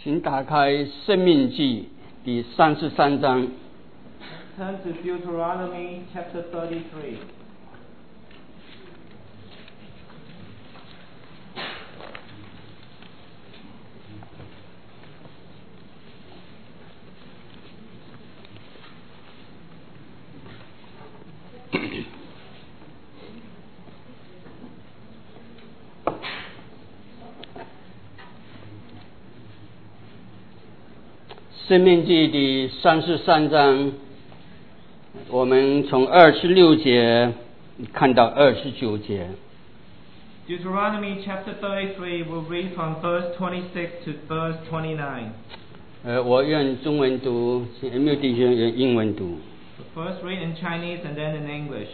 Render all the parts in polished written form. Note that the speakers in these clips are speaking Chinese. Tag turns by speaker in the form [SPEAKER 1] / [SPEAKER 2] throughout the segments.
[SPEAKER 1] 请打开《申命记》第33章。
[SPEAKER 2] Turn to Deuteronomy chapter 33.
[SPEAKER 1] 申命记第33章，我们从26节看到29节。
[SPEAKER 2] Deuteronomy chapter 33 will read from verse 26 to verse 29.
[SPEAKER 1] 我用中文读，没有弟兄用英文读。
[SPEAKER 2] First read in Chinese and then in English.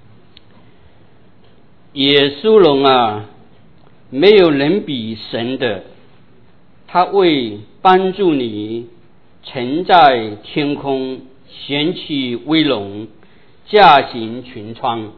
[SPEAKER 1] 耶稣龙啊，没有人比神的，他为帮助你，乘在天空，显起威龙，驾行群川。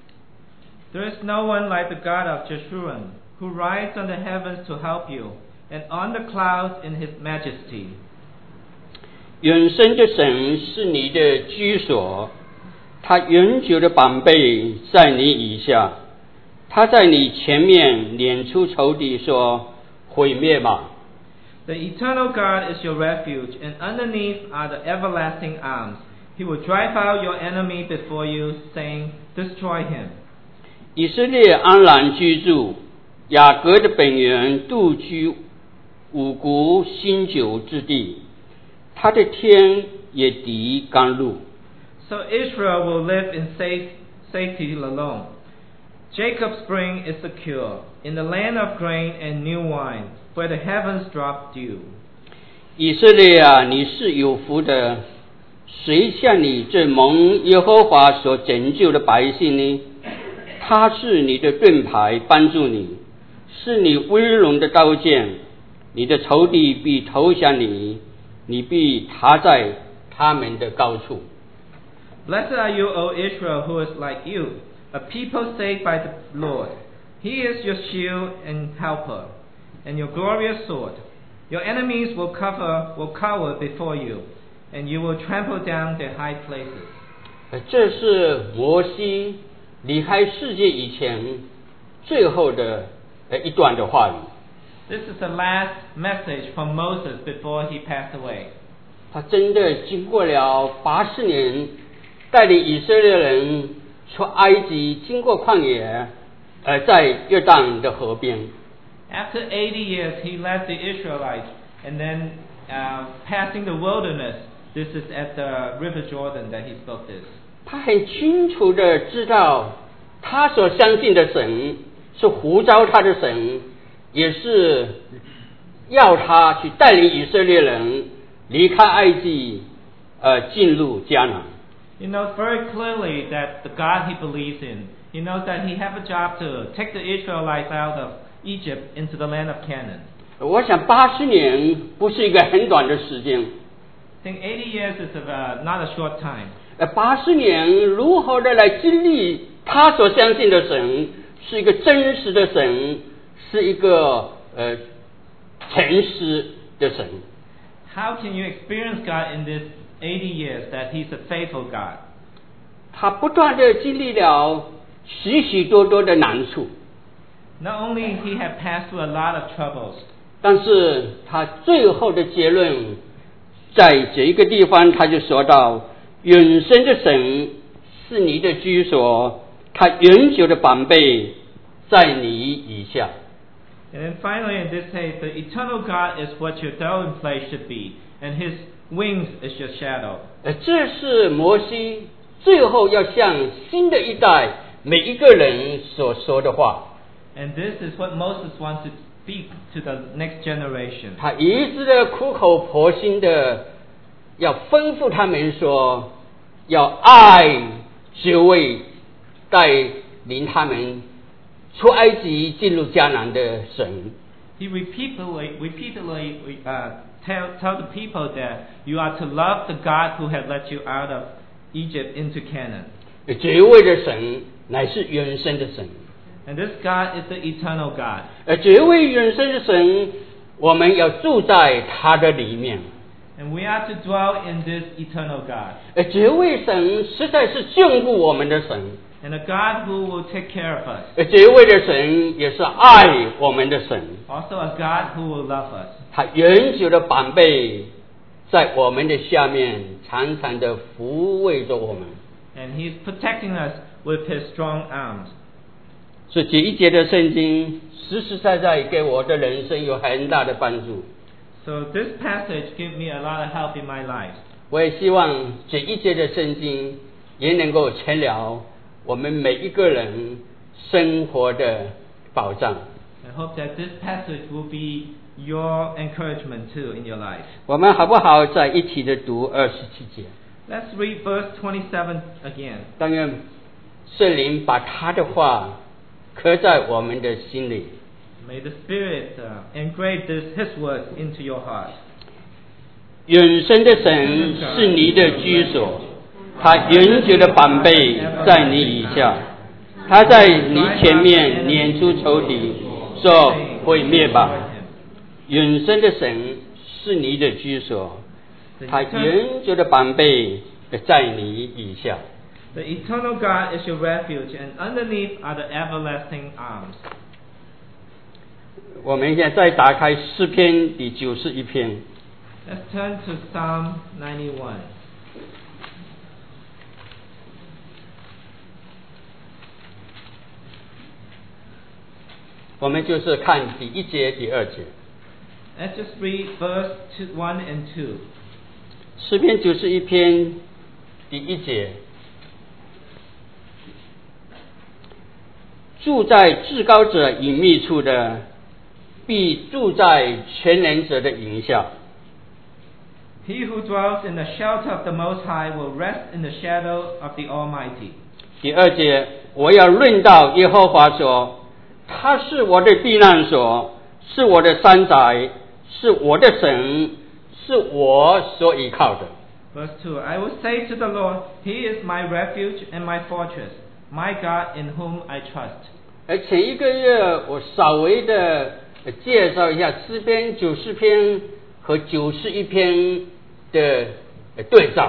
[SPEAKER 2] There is no one like the God of Jeshurun, who rides on the heavens to help you, and on the clouds in his majesty.
[SPEAKER 1] 永生的神是你的居所，他永久的膀臂在你以下，他在你前面撵出仇敌，说毁灭吧。
[SPEAKER 2] The eternal God is your refuge, and underneath are the everlasting arms. He will drive out your enemy before you, saying, Destroy him.
[SPEAKER 1] 以色列安然居住，雅各的本源独居五谷新酒之地，他的天也敌甘露。
[SPEAKER 2] So Israel will live in safety alone. Jacob's spring is secure, in the land of grain and new wine, where the heavens drop dew.
[SPEAKER 1] 以色列啊，你是有福的，谁像你这蒙耶和华所拯救的百姓呢？他是你的盾牌，帮助你，是你威荣的刀剑，你的仇敌必投降你，你必踏在他们的高处。
[SPEAKER 2] Blessed are you, O Israel, who is like you, a people saved by the Lord. He is your shield and helper, and your glorious sword. Your enemies will cower before you, and you will trample down their high places.
[SPEAKER 1] 这是摩西离开世界以前最后的一段的话语。
[SPEAKER 2] This is the last message from Moses before he passed away.
[SPEAKER 1] 他真的经过了80年，带领以色列人出埃及，经过旷野，在约旦的河边。
[SPEAKER 2] After 80 years, he led the Israelites, and then passing the wilderness. This is at the River Jordan that he spoke this.
[SPEAKER 1] 他很清楚的知道，他所相信的神是呼召他的神，也是要他去带领以色列人离开埃及，进入迦南。
[SPEAKER 2] He knows very clearly that the God he believes in. He knows that he has a job to take the Israelites out of Egypt into the land of Canaan.
[SPEAKER 1] 我想80年不是一个很短的时间。
[SPEAKER 2] I think 80 years is not a short time.
[SPEAKER 1] 80年如何的来经历他所相信的神，是一个真实的神，是一个诚实的神。
[SPEAKER 2] How can you experience God in this 80 years that he's a faithful God?
[SPEAKER 1] 他不断的经历了许许多多的难处，
[SPEAKER 2] Not only he had passed through a lot of troubles,
[SPEAKER 1] 但是他最后的结论在这一个地方他就说到，永生的神是你的居所，他永久的膀臂在你以下。
[SPEAKER 2] and then finally in this case, the eternal God is what your dwelling place should be, and his wings is your shadow.
[SPEAKER 1] 这是摩西最后要向新的一代每一个人所说的话。
[SPEAKER 2] And this is what Moses wants to speak to the next generation.
[SPEAKER 1] 他一直的苦口婆心的要吩咐他们说，要爱这位带领他们出埃及进入迦南的神。
[SPEAKER 2] He repeatedly tell the people that you are to love the God who had led you out of Egypt into Canaan.
[SPEAKER 1] 这位的神乃是永生的神。
[SPEAKER 2] And this God is the eternal God.
[SPEAKER 1] 这位永生的神我们要住在他的里面。
[SPEAKER 2] And we are to dwell in this eternal God.
[SPEAKER 1] 这位神实在是眷顾我们的神。
[SPEAKER 2] And a God who will take care of us.
[SPEAKER 1] 这位的神也是爱我们的神。
[SPEAKER 2] Also a God who will love us.
[SPEAKER 1] 他永久的膀臂在我们的下面，常常的抚慰着我们。
[SPEAKER 2] And He's protecting us with His strong arms.
[SPEAKER 1] 所以这一节的圣经实实在在给我的人生有很大的帮助。
[SPEAKER 2] So this passage gave me a lot of help in my life.
[SPEAKER 1] 我也希望这一节的圣经也能够成了我们每一个人生活的保障。
[SPEAKER 2] I hope that this passage will be your encouragement too in your life.
[SPEAKER 1] 我们好不好在一起的读27节？
[SPEAKER 2] Let's read verse 27 again.
[SPEAKER 1] 但愿圣灵把他的话刻在我们的心里。
[SPEAKER 2] May the Spirit engrave His words into your heart.
[SPEAKER 1] 永生的神是你的居所，他永久的膀臂在你以下，他在你前面撵出仇敌，说毁灭吧。永生的神是你的居所，他永久的膀臂在你以下。
[SPEAKER 2] The eternal God is your refuge, and underneath are the everlasting arms.
[SPEAKER 1] 我们现在再打开诗篇第91篇。
[SPEAKER 2] Let's turn to Psalm 91.
[SPEAKER 1] 我们就是看第1节、第2节。
[SPEAKER 2] Let's just read verse 1 and 2.
[SPEAKER 1] 诗篇91篇第1节。住在至高者隐秘处的，必住在全能者的营下。
[SPEAKER 2] He who dwells in the shelter of the Most High will rest in the shadow of the Almighty.
[SPEAKER 1] 第2节，我要论到耶和华说，他是我的避难所，是我的山寨，是我的神，是我所依靠的。
[SPEAKER 2] Verse 2, I will say to the Lord, He is my refuge and my fortress, my God in whom I trust.
[SPEAKER 1] 前一个月我稍微的介绍一下诗篇90篇和91篇的对照。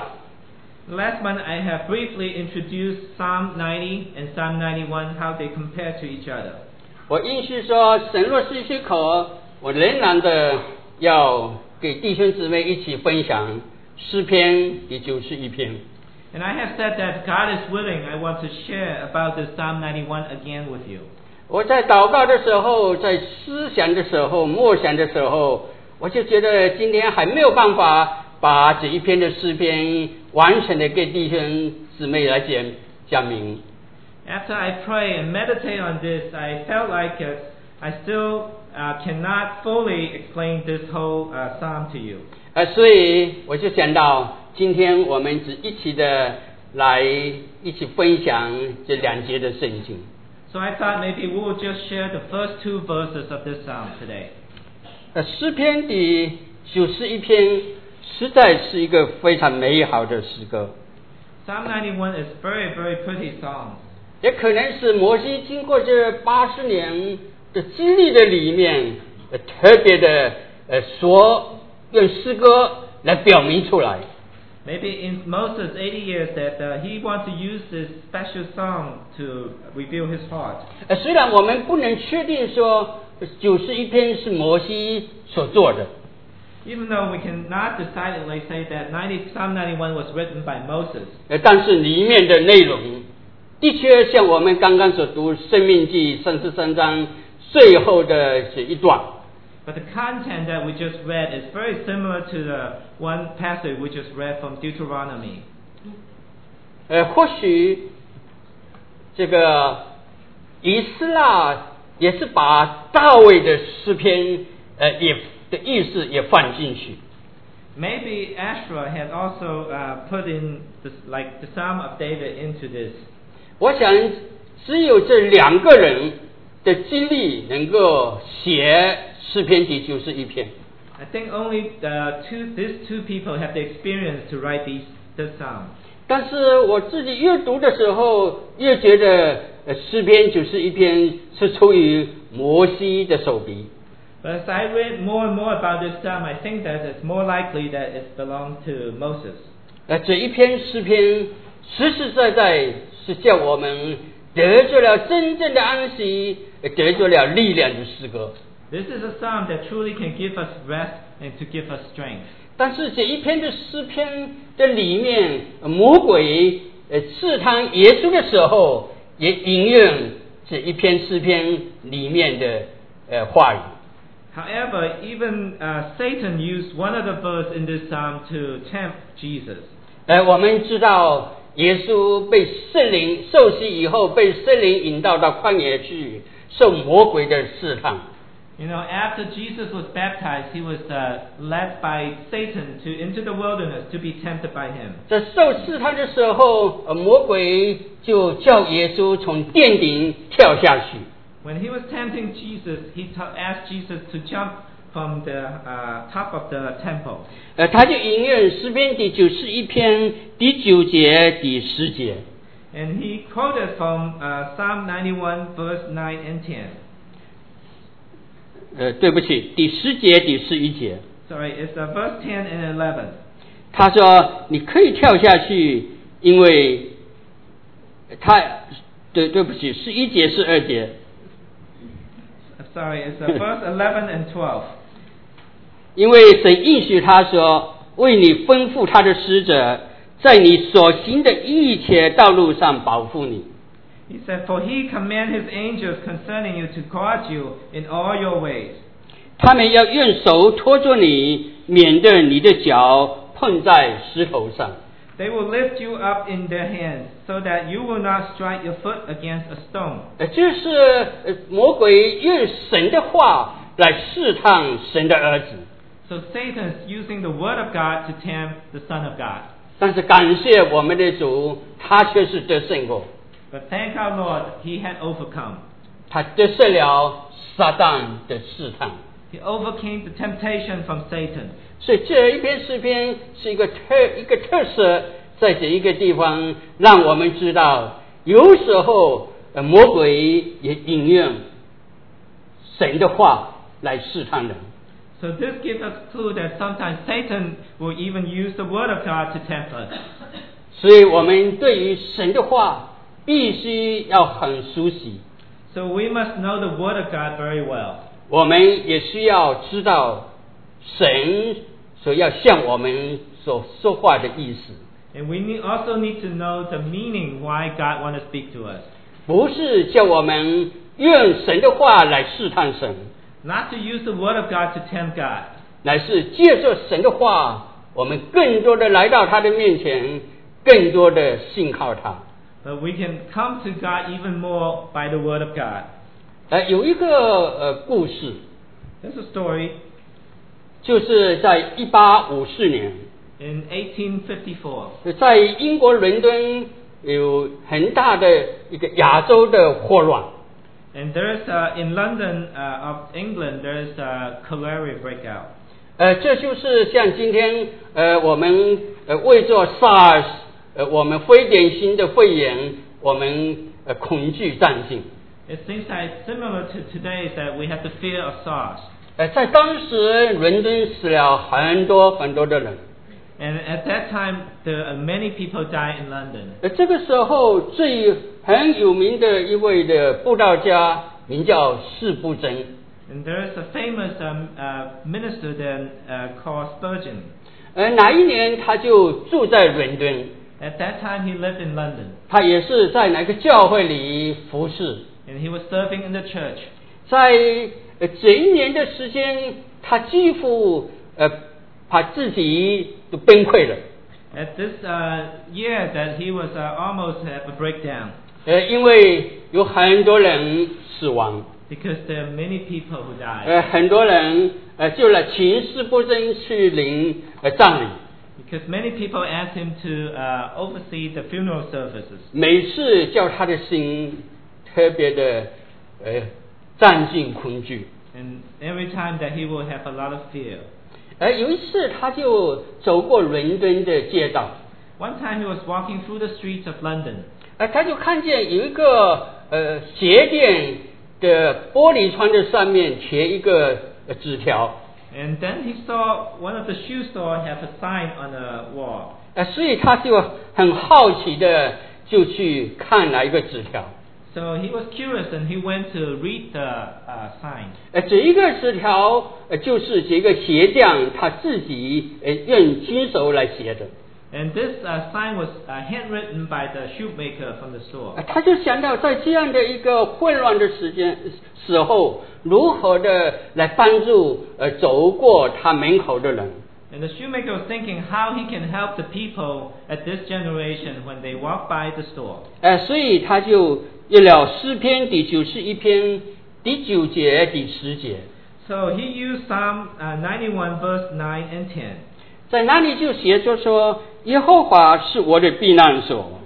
[SPEAKER 2] Last month I have briefly introduced Psalm 90 and Psalm 91, how they compare to each other.
[SPEAKER 1] 我应许说，神若是许可，我仍然的要给弟兄姊妹一起分享诗篇第91篇。
[SPEAKER 2] And I have said that God is willing. I want to share about this Psalm 91 again with you.
[SPEAKER 1] 我在祷告的时候，在思想的时候，默想的时候，我就觉得今天还没有办法把这一篇的诗篇完全的给弟兄姊妹来讲明。
[SPEAKER 2] After I pray and meditate on this, I felt like I still cannot fully explain this whole psalm to you.
[SPEAKER 1] 所以我就想到，今天我们只一起的来一起分享这2节的圣经。
[SPEAKER 2] So I thought maybe we will just share the first 2 verses of this psalm today.
[SPEAKER 1] 诗篇第91篇实在是一个非常美好的诗歌。
[SPEAKER 2] Psalm 91 is very, very pretty song.
[SPEAKER 1] 也可能是摩西经过这80年的经历的里面，特别的说用诗歌来表明出来。
[SPEAKER 2] Maybe in Moses' 80 years that he wants to use this special song to reveal his heart.
[SPEAKER 1] 虽然我们不能确定说91篇是摩西所做的，
[SPEAKER 2] Even though we cannot decidedly say that Psalm 91 was written by Moses.
[SPEAKER 1] 但是里面的内容的确像我们刚刚所读《申命记》33章最后的这一段。
[SPEAKER 2] But the content that we just read is very similar to the one passage we just read from Deuteronomy.
[SPEAKER 1] 或许这个以斯拉也是把大卫的诗篇也的意思也放进去。
[SPEAKER 2] Maybe Asherah had also put in this, like the Psalm of David into this.
[SPEAKER 1] 我想只有这2个人的经历能够写诗篇第91篇。
[SPEAKER 2] I think only these two people have the experience to write this psalm.
[SPEAKER 1] 但是我自己阅读的时候，越觉得诗篇91篇是出于摩西的手笔。
[SPEAKER 2] But as I read more and more about this psalm, I think that it's more likely that it belonged to Moses.
[SPEAKER 1] 这一篇诗篇实实在在是叫我们得着了真正的安息，得着了力量的诗歌。
[SPEAKER 2] This is a psalm that truly can give us rest and to give us strength.
[SPEAKER 1] 但是这一篇的诗篇的里面，魔鬼试探耶稣的时候，也引用这一篇诗篇里面的话语。
[SPEAKER 2] However, even Satan used one of the verse in this psalm to tempt Jesus.
[SPEAKER 1] 我们知道耶稣被圣灵受洗以后，被圣灵引导到旷野去，受魔鬼的试探。
[SPEAKER 2] You know, after Jesus was baptized, he was led by Satan into the wilderness to be tempted by him.
[SPEAKER 1] 在受试探的时候，魔鬼就叫耶稣从殿顶跳下去。
[SPEAKER 2] When he was tempting Jesus, he asked Jesus to jump from the top of the temple.
[SPEAKER 1] 他就引用诗篇第91篇第9节、第10节。
[SPEAKER 2] And he quoted from Psalm 91, verse 9 and 10.
[SPEAKER 1] 对不起，第10节、第11节。
[SPEAKER 2] Sorry, it's verse 10 and 11.
[SPEAKER 1] 他说：“你可以跳下去，因为对不起，11节、12节。”
[SPEAKER 2] Sorry, it's verse 11 and 12.
[SPEAKER 1] 因为神应许他说，为你吩咐他的使者，在你所行的一切道路上保护你。
[SPEAKER 2] He said, "For he command his angels concerning you to guard you in all your ways."
[SPEAKER 1] 他们要用手托住你，免得你的脚碰在石头上。
[SPEAKER 2] They will lift you up in their hands, so that you will not strike your foot against a stone.
[SPEAKER 1] 这是魔鬼用神的话来试探神的儿子。
[SPEAKER 2] So Satan is using the word of God to tempt the Son of God.
[SPEAKER 1] 但是感谢我们的主，他却是得胜过。
[SPEAKER 2] But thank our Lord, he had overcome.
[SPEAKER 1] 他得胜了撒旦的试探。
[SPEAKER 2] He overcame the temptation from Satan.
[SPEAKER 1] 所以这一篇诗篇是一个特色，在这一个地方让我们知道，有时候魔鬼也引用神的话来试探人。
[SPEAKER 2] So this gives us clue that sometimes Satan will even use the word of God to tempt us.
[SPEAKER 1] 所以我们对于神的话必须要很熟悉。
[SPEAKER 2] So we must know the word of God very well.
[SPEAKER 1] 我们也需要知道神所要向我们所说话的意思。
[SPEAKER 2] And we also need to know the meaning why God wants to speak to us.
[SPEAKER 1] 不是叫我们用神的话来试探神，
[SPEAKER 2] Not to use the word of God to tempt God.
[SPEAKER 1] 乃是借着神的话，我们更多的来到他的面前，更多的信靠他。
[SPEAKER 2] But we can come to God even more by the word of God.
[SPEAKER 1] 有一个故事，
[SPEAKER 2] There's a story
[SPEAKER 1] 就是在1854年，
[SPEAKER 2] in 1854.
[SPEAKER 1] 在英国伦敦有很大的一个亚洲的霍乱。
[SPEAKER 2] And there's in London of England, there's a cholera breakout.
[SPEAKER 1] 这就是像今天我们为做 SARS， 我们非典型的肺炎，我们恐惧战境。
[SPEAKER 2] It seems like similar to today is that we have the fear of SARS.
[SPEAKER 1] 在当时伦敦死了很多的人。
[SPEAKER 2] And at that time, there are many people died in London.
[SPEAKER 1] 这个时候很有名的一位的布道家名叫士布真。
[SPEAKER 2] And there is a famous minister then called Spurgeon.
[SPEAKER 1] 哪一年他就住在伦敦。
[SPEAKER 2] At that time, he lived in London.
[SPEAKER 1] 他也是在哪个教会里服侍。
[SPEAKER 2] And he was serving in the church.
[SPEAKER 1] 在这一年的时间，他几乎把自己都崩溃了。
[SPEAKER 2] At this year, that he was almost have a breakdown.
[SPEAKER 1] 因为有很多人死亡。
[SPEAKER 2] Because there are many people who died.
[SPEAKER 1] 很多人就来请士布真去领葬礼。
[SPEAKER 2] Because many people asked him to oversee the funeral services.
[SPEAKER 1] 每次叫他的心特别的战惊恐惧。
[SPEAKER 2] And every time that he will have a lot of fear.
[SPEAKER 1] 有一次他就走过伦敦的街道。
[SPEAKER 2] One time he was walking through the streets of London.
[SPEAKER 1] 他就看见有一个鞋店的玻璃窗的上面贴一个纸条。
[SPEAKER 2] And then he saw one of the shoe store have a sign on the wall.
[SPEAKER 1] 所以他就很好奇的就去看那一个纸条。
[SPEAKER 2] So he was curious and he went to read the sign.
[SPEAKER 1] 这一个纸条就是这个鞋匠他自己用亲手来写的。
[SPEAKER 2] And this sign was handwritten by the shoemaker from the store.
[SPEAKER 1] 他就想到在这样的一个混乱的时候，如何的来帮助走过他门口的人。
[SPEAKER 2] And the shoemaker was thinking how he can help the people at this generation when they walk by the store.
[SPEAKER 1] 所以他就用了诗篇第91篇第9节第10节。
[SPEAKER 2] So he used Psalm 91 verse 9 and 10.
[SPEAKER 1] 在那里就写着说，耶和华是我的避难所。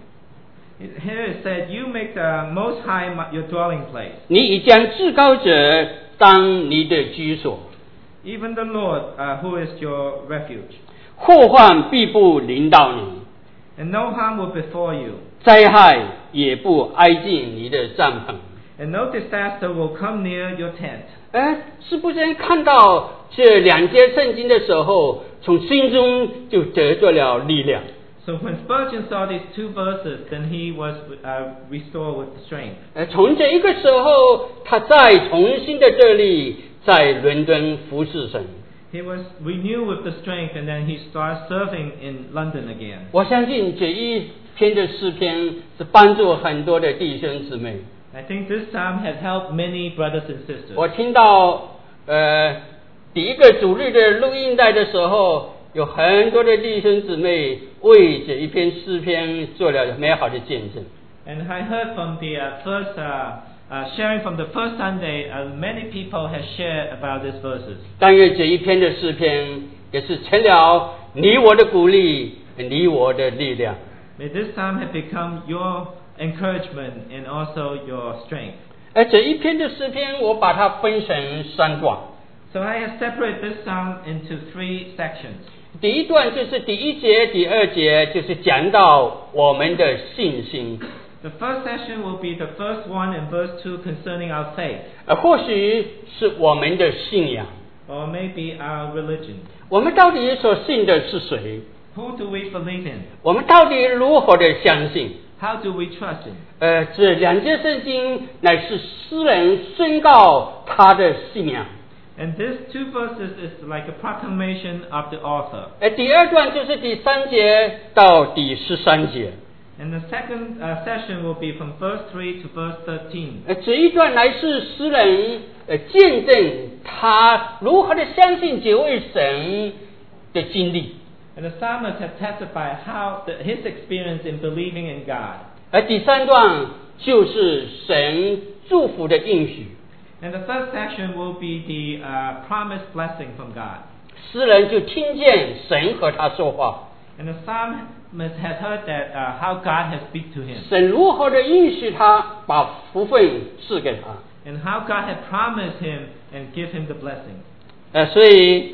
[SPEAKER 2] Here it said, "You make the Most High your dwelling place."
[SPEAKER 1] 你已将至高者当你的居所。
[SPEAKER 2] Even the Lord, who is your refuge.
[SPEAKER 1] 祸患必不临到你，
[SPEAKER 2] And no harm will befall you.
[SPEAKER 1] 灾害也不挨近你的帐篷。
[SPEAKER 2] And no disaster will come near your tent.
[SPEAKER 1] 是不是看到这两节圣经的时候，从心中就得着了力量？
[SPEAKER 2] So when Spurgeon saw these 2 verses, then he was restored with strength.
[SPEAKER 1] 从这一个时候，他再重新的这里在伦敦服侍神。
[SPEAKER 2] He was renewed with the strength, and then he started serving in London again.
[SPEAKER 1] 我相信这一篇的诗篇是帮助很多的弟兄姊妹。
[SPEAKER 2] I think this psalm has helped many brothers and sisters.
[SPEAKER 1] 我听到第一个主日的录音带的时候，有很多的弟兄姊妹为这一篇诗篇做了美好的见证。
[SPEAKER 2] And I heard from the first sharing from the first Sunday, many people have shared about these verses.
[SPEAKER 1] 但愿这一篇的诗篇也是成了你我的鼓励，你我的力量。
[SPEAKER 2] May this psalm have become your encouragement and also your strength.
[SPEAKER 1] 这一篇的诗篇，我把它分成3段。
[SPEAKER 2] So I have separated this psalm into 3 sections.
[SPEAKER 1] 第一段就是第1节、第2节，就是讲到我们的信心。
[SPEAKER 2] The first section will be the first 1 and verse 2 concerning our faith,
[SPEAKER 1] 或许是我们的信仰。
[SPEAKER 2] or maybe our religion.
[SPEAKER 1] 我们到底所信的是谁？
[SPEAKER 2] Who do we believe in?
[SPEAKER 1] 我们到底如何的相信？
[SPEAKER 2] How do we trust in?
[SPEAKER 1] 这两节圣经乃是诗人宣告他的信仰。
[SPEAKER 2] And these 2 verses is like a proclamation of the author.
[SPEAKER 1] 第2段就是第3节到第13节。
[SPEAKER 2] And the second session will be from verse 3 to verse 13.
[SPEAKER 1] 这一段乃是诗人见证他如何的相信这位神的经历。
[SPEAKER 2] And the psalmist has testified how his experience in believing in God.
[SPEAKER 1] 第3段就是神祝福的应许。
[SPEAKER 2] And the third section will be the promised blessing from God.
[SPEAKER 1] 诗人就听见神和他说话。
[SPEAKER 2] And the psalmist has heard that how God has speak to him.
[SPEAKER 1] 神如何的应许他，把福分赐给他。
[SPEAKER 2] And how God had promised him and give him the blessing.
[SPEAKER 1] 所以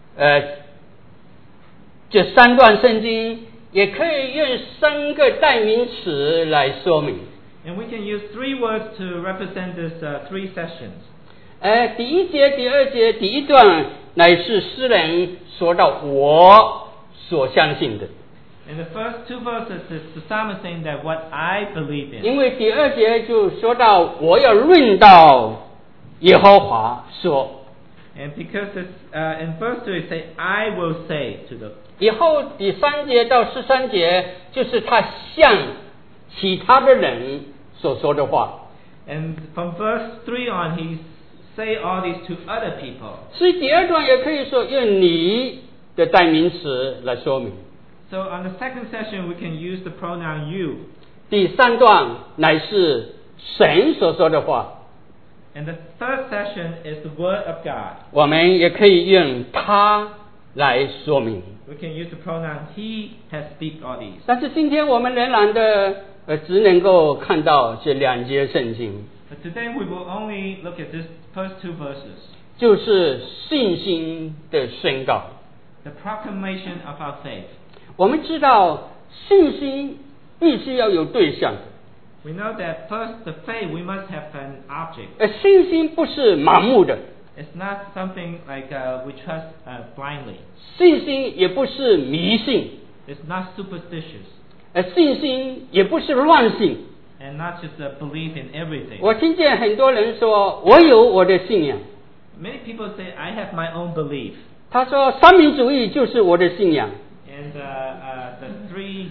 [SPEAKER 1] 这3段圣经也可以用3个代名词来说明。
[SPEAKER 2] And we can use 3 words to represent these 3 sessions.
[SPEAKER 1] 第1节、第2节，第1段乃是诗人说到我所相信的。
[SPEAKER 2] In the first 2 verses, is the psalmist saying that what I believe in.
[SPEAKER 1] 因为第2节就说到我要论到耶和华说。
[SPEAKER 2] And because it's, in verse 2 it says, I will say to the.
[SPEAKER 1] 以后第3节到13节就是他向其他的人所说的话。
[SPEAKER 2] And from verse 3 on, he say all these to other people.
[SPEAKER 1] 所以第2段也可以说用你的代名词来说明。
[SPEAKER 2] So on the second session, we can use the pronoun you.
[SPEAKER 1] 第3段乃是神所说的话。
[SPEAKER 2] And the third session is the word of God.
[SPEAKER 1] 我们也可以用他来说明。
[SPEAKER 2] We can use the pronoun he has speak all these.
[SPEAKER 1] 但是今天我们仍然的只能够看到这2节圣经，
[SPEAKER 2] But today we will only look at this first 2 verses.
[SPEAKER 1] 就是信心的宣告。
[SPEAKER 2] The proclamation of our faith.
[SPEAKER 1] 我们知道信心必须要有对象。
[SPEAKER 2] We know that first, the faith, we must have an object.
[SPEAKER 1] 信心不是盲目的。
[SPEAKER 2] It's not something like we trust blindly.
[SPEAKER 1] 信心也不是迷信，
[SPEAKER 2] It's not superstitious.
[SPEAKER 1] 信心也不是乱信。
[SPEAKER 2] And not just a belief in everything.
[SPEAKER 1] 我听见很多人说，我有我的信仰。
[SPEAKER 2] Many people say, I have my own belief.
[SPEAKER 1] 他说，三民主义就是我的信仰。
[SPEAKER 2] And the three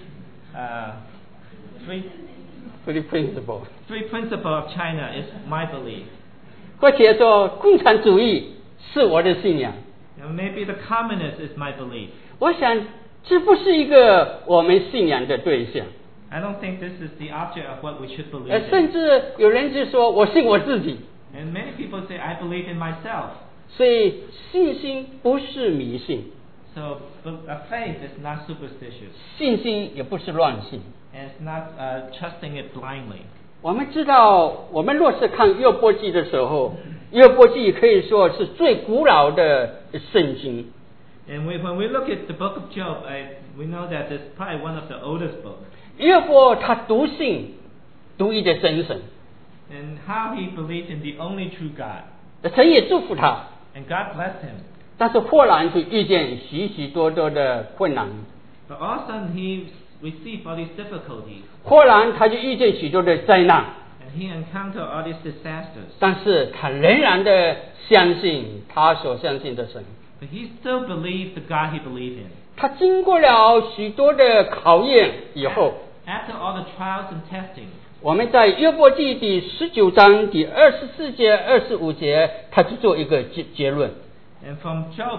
[SPEAKER 2] principle of China is my belief.
[SPEAKER 1] 或者说，共产主义是我的信仰。
[SPEAKER 2] And maybe the communist is my belief.
[SPEAKER 1] 我想，这不是一个我们信仰的对象。
[SPEAKER 2] I don't think this is the object of what we should believe
[SPEAKER 1] 甚
[SPEAKER 2] in.
[SPEAKER 1] 至有人就说，我信我自己。
[SPEAKER 2] And many people say, I believe in myself.
[SPEAKER 1] 所以，信心不是迷信，
[SPEAKER 2] So faith is not superstitious.
[SPEAKER 1] 信心也不是乱信。
[SPEAKER 2] And it's not trusting it blindly.
[SPEAKER 1] 我们知道，我们若是看约伯记的时候，约伯记可以说是最古老的圣经。
[SPEAKER 2] And when we look at the book of Job, we know that it's probably one of the oldest books.
[SPEAKER 1] 约伯他笃信独一的真神，
[SPEAKER 2] And how he believed in the only true God.
[SPEAKER 1] 神也祝福他，
[SPEAKER 2] And God blessed him.
[SPEAKER 1] 但是忽然就遇见许许多多的困难，
[SPEAKER 2] But all of a sudden he received all these difficulties.
[SPEAKER 1] 忽然他就遇见许多的灾难，
[SPEAKER 2] And he encountered all these disasters.
[SPEAKER 1] 但是他仍然的相信他所相信的神。
[SPEAKER 2] But he still believed the God he believed in.
[SPEAKER 1] 他经过了许多的考验以后，
[SPEAKER 2] After all the trials and testing,
[SPEAKER 1] 我们在约伯记第19章第24节、25节，他就做一个结论。
[SPEAKER 2] and from Job,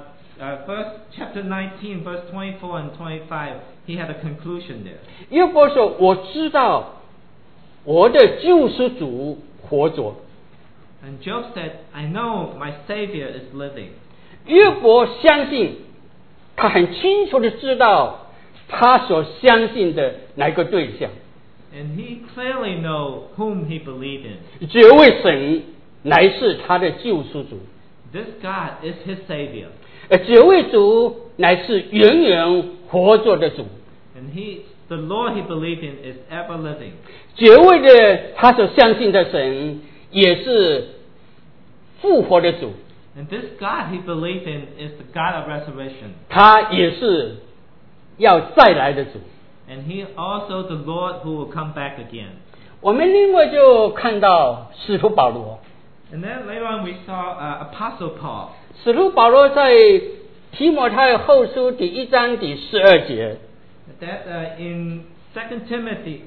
[SPEAKER 2] chapter 19, verse 24 and 25, he had a conclusion there.
[SPEAKER 1] 约伯说：“我知道我的救赎主活着。”
[SPEAKER 2] And Job said, I know my Savior is living.
[SPEAKER 1] 约伯相信，他很清楚的知道他所相信的哪一个对象，
[SPEAKER 2] And he clearly know whom he believed in.
[SPEAKER 1] 这位神乃是他的救赎主，
[SPEAKER 2] This God is his Savior.
[SPEAKER 1] 这位主乃是永远活着的主，
[SPEAKER 2] And the Lord he believed in is ever living.
[SPEAKER 1] 这位的他所相信的神也是复活的主，
[SPEAKER 2] And this God he believed in is the God of resurrection.
[SPEAKER 1] 他也是要再来的主。
[SPEAKER 2] And he also the Lord who will come back again.
[SPEAKER 1] 我们另外就看到使徒保罗，
[SPEAKER 2] And then later on we saw Apostle Paul.
[SPEAKER 1] 使徒保罗在提摩太后书第1章第12节，
[SPEAKER 2] That in 2 Timothy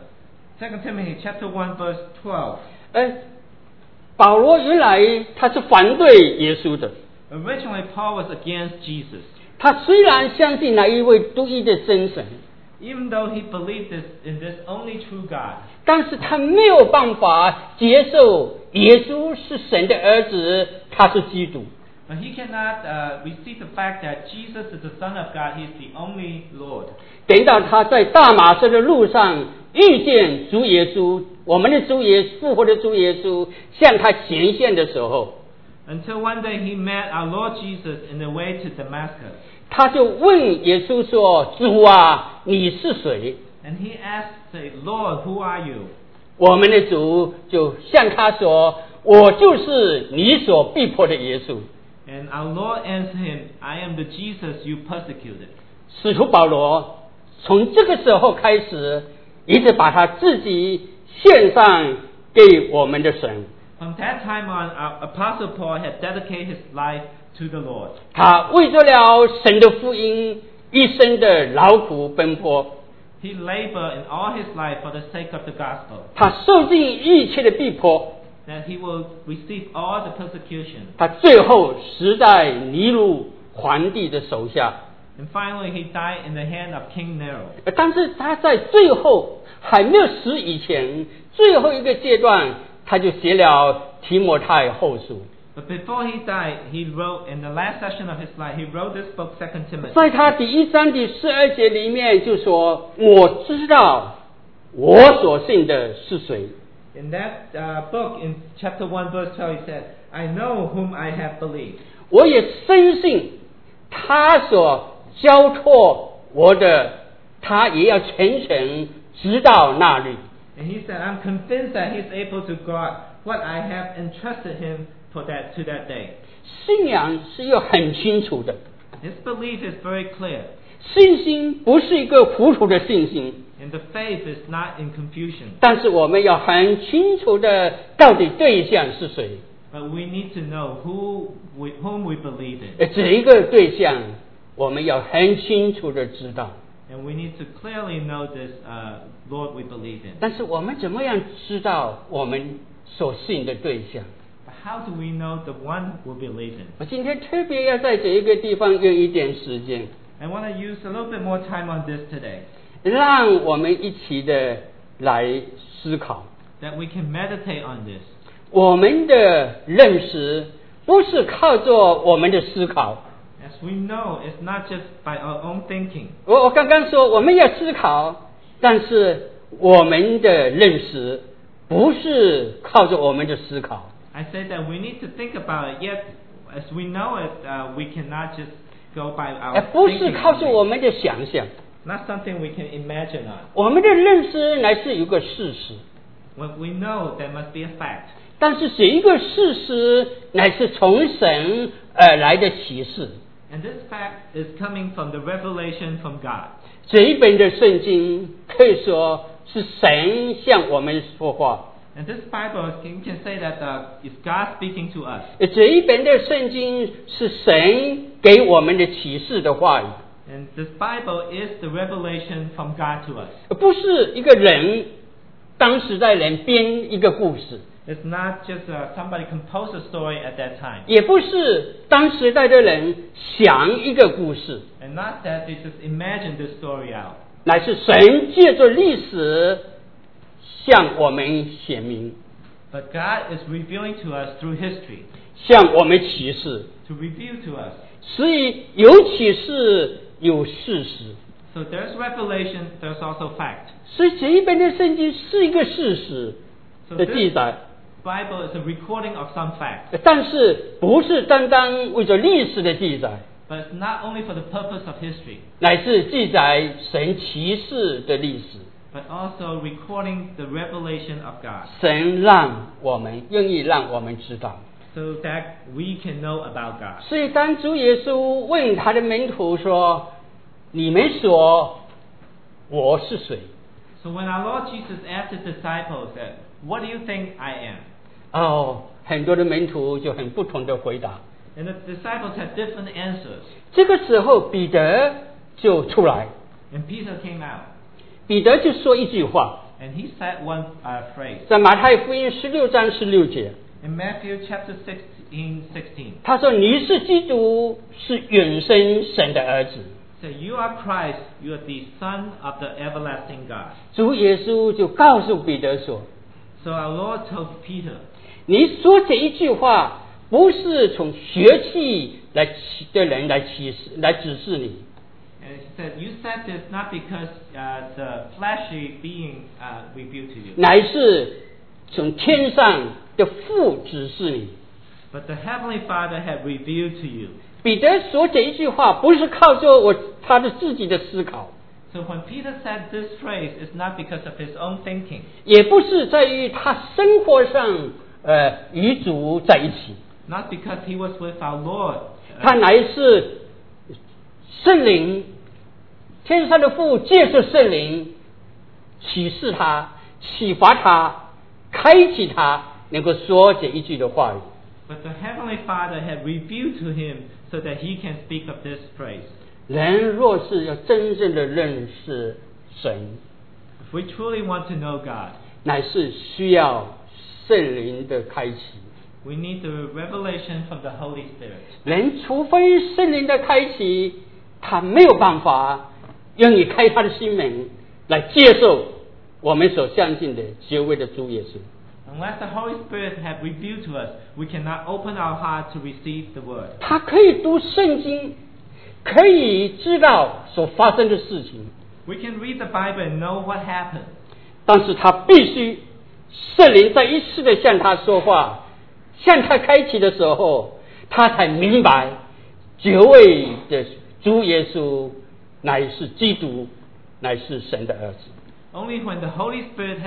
[SPEAKER 2] chapter 1 verse 12.
[SPEAKER 1] 保罗原来他是反对耶稣的，
[SPEAKER 2] Originally Paul was against Jesus.
[SPEAKER 1] 他虽然相信那一位独一的真神，
[SPEAKER 2] Even though he believed in this only true God.
[SPEAKER 1] 但是他没有办法接受耶稣是神的儿子，他是基督。
[SPEAKER 2] But he cannot receive the fact that Jesus is the Son of God. He is the only Lord.
[SPEAKER 1] 等到他在大马色的路上遇见主耶稣，我们的复活的主耶稣向他显现的时候，
[SPEAKER 2] Until one day he met our Lord Jesus in the way to Damascus.
[SPEAKER 1] 他就问耶稣说：“主啊，你是谁？”
[SPEAKER 2] And he asked, say, Lord, who are you?
[SPEAKER 1] 我们的主就向他说：“我就是你所逼迫的耶稣。”
[SPEAKER 2] And our Lord answered him, I am the Jesus you persecuted.
[SPEAKER 1] 使徒保罗从这个时候开始，一直把他自己献上给我们的神。
[SPEAKER 2] From that time on, our Apostle Paul had dedicated his life to the Lord.
[SPEAKER 1] 他为着了神的福音，一生的劳苦奔波。
[SPEAKER 2] He labored in all his life for the sake of the gospel.
[SPEAKER 1] 他受尽一切的逼迫，
[SPEAKER 2] That he will receive all the persecution.
[SPEAKER 1] 他最后死在尼禄皇帝的手下。
[SPEAKER 2] And finally he died in the hand of King Nero.
[SPEAKER 1] 但是他在最后还没有死以前，最后一个阶段，他就写了提摩太后书。
[SPEAKER 2] But before he died, he wrote, in the last section of his life, he wrote this book, 2 Timothy.
[SPEAKER 1] 在他第1章第12节里面就说：“我知道我所信的是谁。”
[SPEAKER 2] In that book, in chapter 1, verse 12, he said, I know whom I have believed.
[SPEAKER 1] 我也深信他所交托我的，他也要全程直到那里。
[SPEAKER 2] And he said, I'm convinced that he's able to guard what I have entrusted him to that day.
[SPEAKER 1] 信仰是要很清楚的，
[SPEAKER 2] His belief is very clear,
[SPEAKER 1] 信心不是一个糊涂的信心，
[SPEAKER 2] and the faith is not in confusion.
[SPEAKER 1] 但是我们要很清楚的到底对象是谁，
[SPEAKER 2] But we need to know whom we believe in.
[SPEAKER 1] 这一个对象我们要很清楚的知道。
[SPEAKER 2] And we need to clearly know this Lord we believe in.
[SPEAKER 1] 但是我们怎么样知道我们所信的对象？
[SPEAKER 2] But how do we know the one we believe in?
[SPEAKER 1] 我今天特别要在这一个地方用一点时间，
[SPEAKER 2] I want to use a little bit more time on this today,
[SPEAKER 1] 让我们一起的来思考。
[SPEAKER 2] that we can meditate on this.
[SPEAKER 1] 我们的认识不是靠着我们的思考。
[SPEAKER 2] As we know, it's not just by our own thinking.
[SPEAKER 1] 我刚刚说我们要思考，但是我们的认识不是靠着我们的思考。
[SPEAKER 2] I say that we need to think about it, yet as we know it, we cannot just go by our
[SPEAKER 1] 不是
[SPEAKER 2] thinking
[SPEAKER 1] 靠着
[SPEAKER 2] only.
[SPEAKER 1] 我们的想象。
[SPEAKER 2] Not something we can imagine on.
[SPEAKER 1] 我们的认识乃是有个事实，
[SPEAKER 2] When we know, there must be a fact.
[SPEAKER 1] 但是这一个事实乃是从神而来的启示。
[SPEAKER 2] And this fact is coming from the revelation from God.
[SPEAKER 1] 这一本的圣经可以说是神向我们说话，
[SPEAKER 2] And this Bible, you can say that is God speaking to us.
[SPEAKER 1] 这一本的圣经是神给我们的启示的话语，
[SPEAKER 2] And this Bible is the revelation from God to us.
[SPEAKER 1] 不是一个人当时代人编一个故事，
[SPEAKER 2] It's not just somebody composed a story at that time.
[SPEAKER 1] 也不是当时代的人想一个故事，
[SPEAKER 2] And not that they just imagine this story out.
[SPEAKER 1] 乃是神借着历史向我们显明，
[SPEAKER 2] But God is revealing to us through history,
[SPEAKER 1] 向我们启示。
[SPEAKER 2] to reveal to us.
[SPEAKER 1] 所以有启示，有事实。
[SPEAKER 2] So there's revelation, there's also fact.
[SPEAKER 1] 所以这一本的圣经是一个事实
[SPEAKER 2] So
[SPEAKER 1] 的记
[SPEAKER 2] this
[SPEAKER 1] 载，
[SPEAKER 2] Bible is a recording of some fact.
[SPEAKER 1] 但是不是单单为着历史的记载，
[SPEAKER 2] But it's not only for the purpose of history,
[SPEAKER 1] 乃是记载神启示的历史。
[SPEAKER 2] but also recording the revelation of God,
[SPEAKER 1] 神让我们愿意让我们知道。
[SPEAKER 2] so that we can know about God.
[SPEAKER 1] 所以当主耶稣问他的门徒说：“你们说我是谁
[SPEAKER 2] So when our Lord Jesus asked his disciples that, what do you think I am?"
[SPEAKER 1] 哦，很多的门徒就很不同的回答。
[SPEAKER 2] And the disciples had different answers.
[SPEAKER 1] 这个时候，彼得就出来，
[SPEAKER 2] And Peter came out,
[SPEAKER 1] 彼得就说一句话，
[SPEAKER 2] and he said one phrase.
[SPEAKER 1] 在马太福音16章16节，
[SPEAKER 2] In Matthew chapter 16,
[SPEAKER 1] 他说：“你是基督，是永生神的儿子。
[SPEAKER 2] said, "You are Christ, you are the Son of the everlasting God." ”
[SPEAKER 1] 主耶稣就告诉彼得说
[SPEAKER 2] So our Lord told Peter,：“
[SPEAKER 1] 你说这一句话，不是从血气的人来指示你，
[SPEAKER 2] and he said, "You said this not because the fleshy being revealed to you,
[SPEAKER 1] 乃是从天上的父指示你。”
[SPEAKER 2] but the heavenly Father had revealed to you."
[SPEAKER 1] 彼得说这一句话，不是靠着他的自己的思考，
[SPEAKER 2] So when Peter said this phrase, it's not because of his own thinking,
[SPEAKER 1] 也不是在于他生活上与主在一起，
[SPEAKER 2] not because he was with our Lord,
[SPEAKER 1] 他乃是圣灵，天上的父借着圣灵启示他、启发他、开启他，能够说这一句的话语。
[SPEAKER 2] but the heavenly Father had revealed to him so that he can speak of this phrase.
[SPEAKER 1] 人若是要真正的认识神，
[SPEAKER 2] If we truly want to know God,
[SPEAKER 1] 乃是需要圣灵的开启。
[SPEAKER 2] we need the revelation from the Holy Spirit.
[SPEAKER 1] 人除非圣灵的开启，他没有办法愿意开他的心门来接受我们所相信的绝位的主耶稣。
[SPEAKER 2] Unless the Holy Spirit had revealed to us, we cannot open our heart to receive the word.
[SPEAKER 1] 他可以读圣经，可以知道所发生的事情，
[SPEAKER 2] We can read the Bible and know what happened,
[SPEAKER 1] 但是他必须圣灵再一次的向他说话，向他开启的时候，他才明白绝位的主耶稣乃是基督，乃是神的儿子。
[SPEAKER 2] only when the Holy Spirit had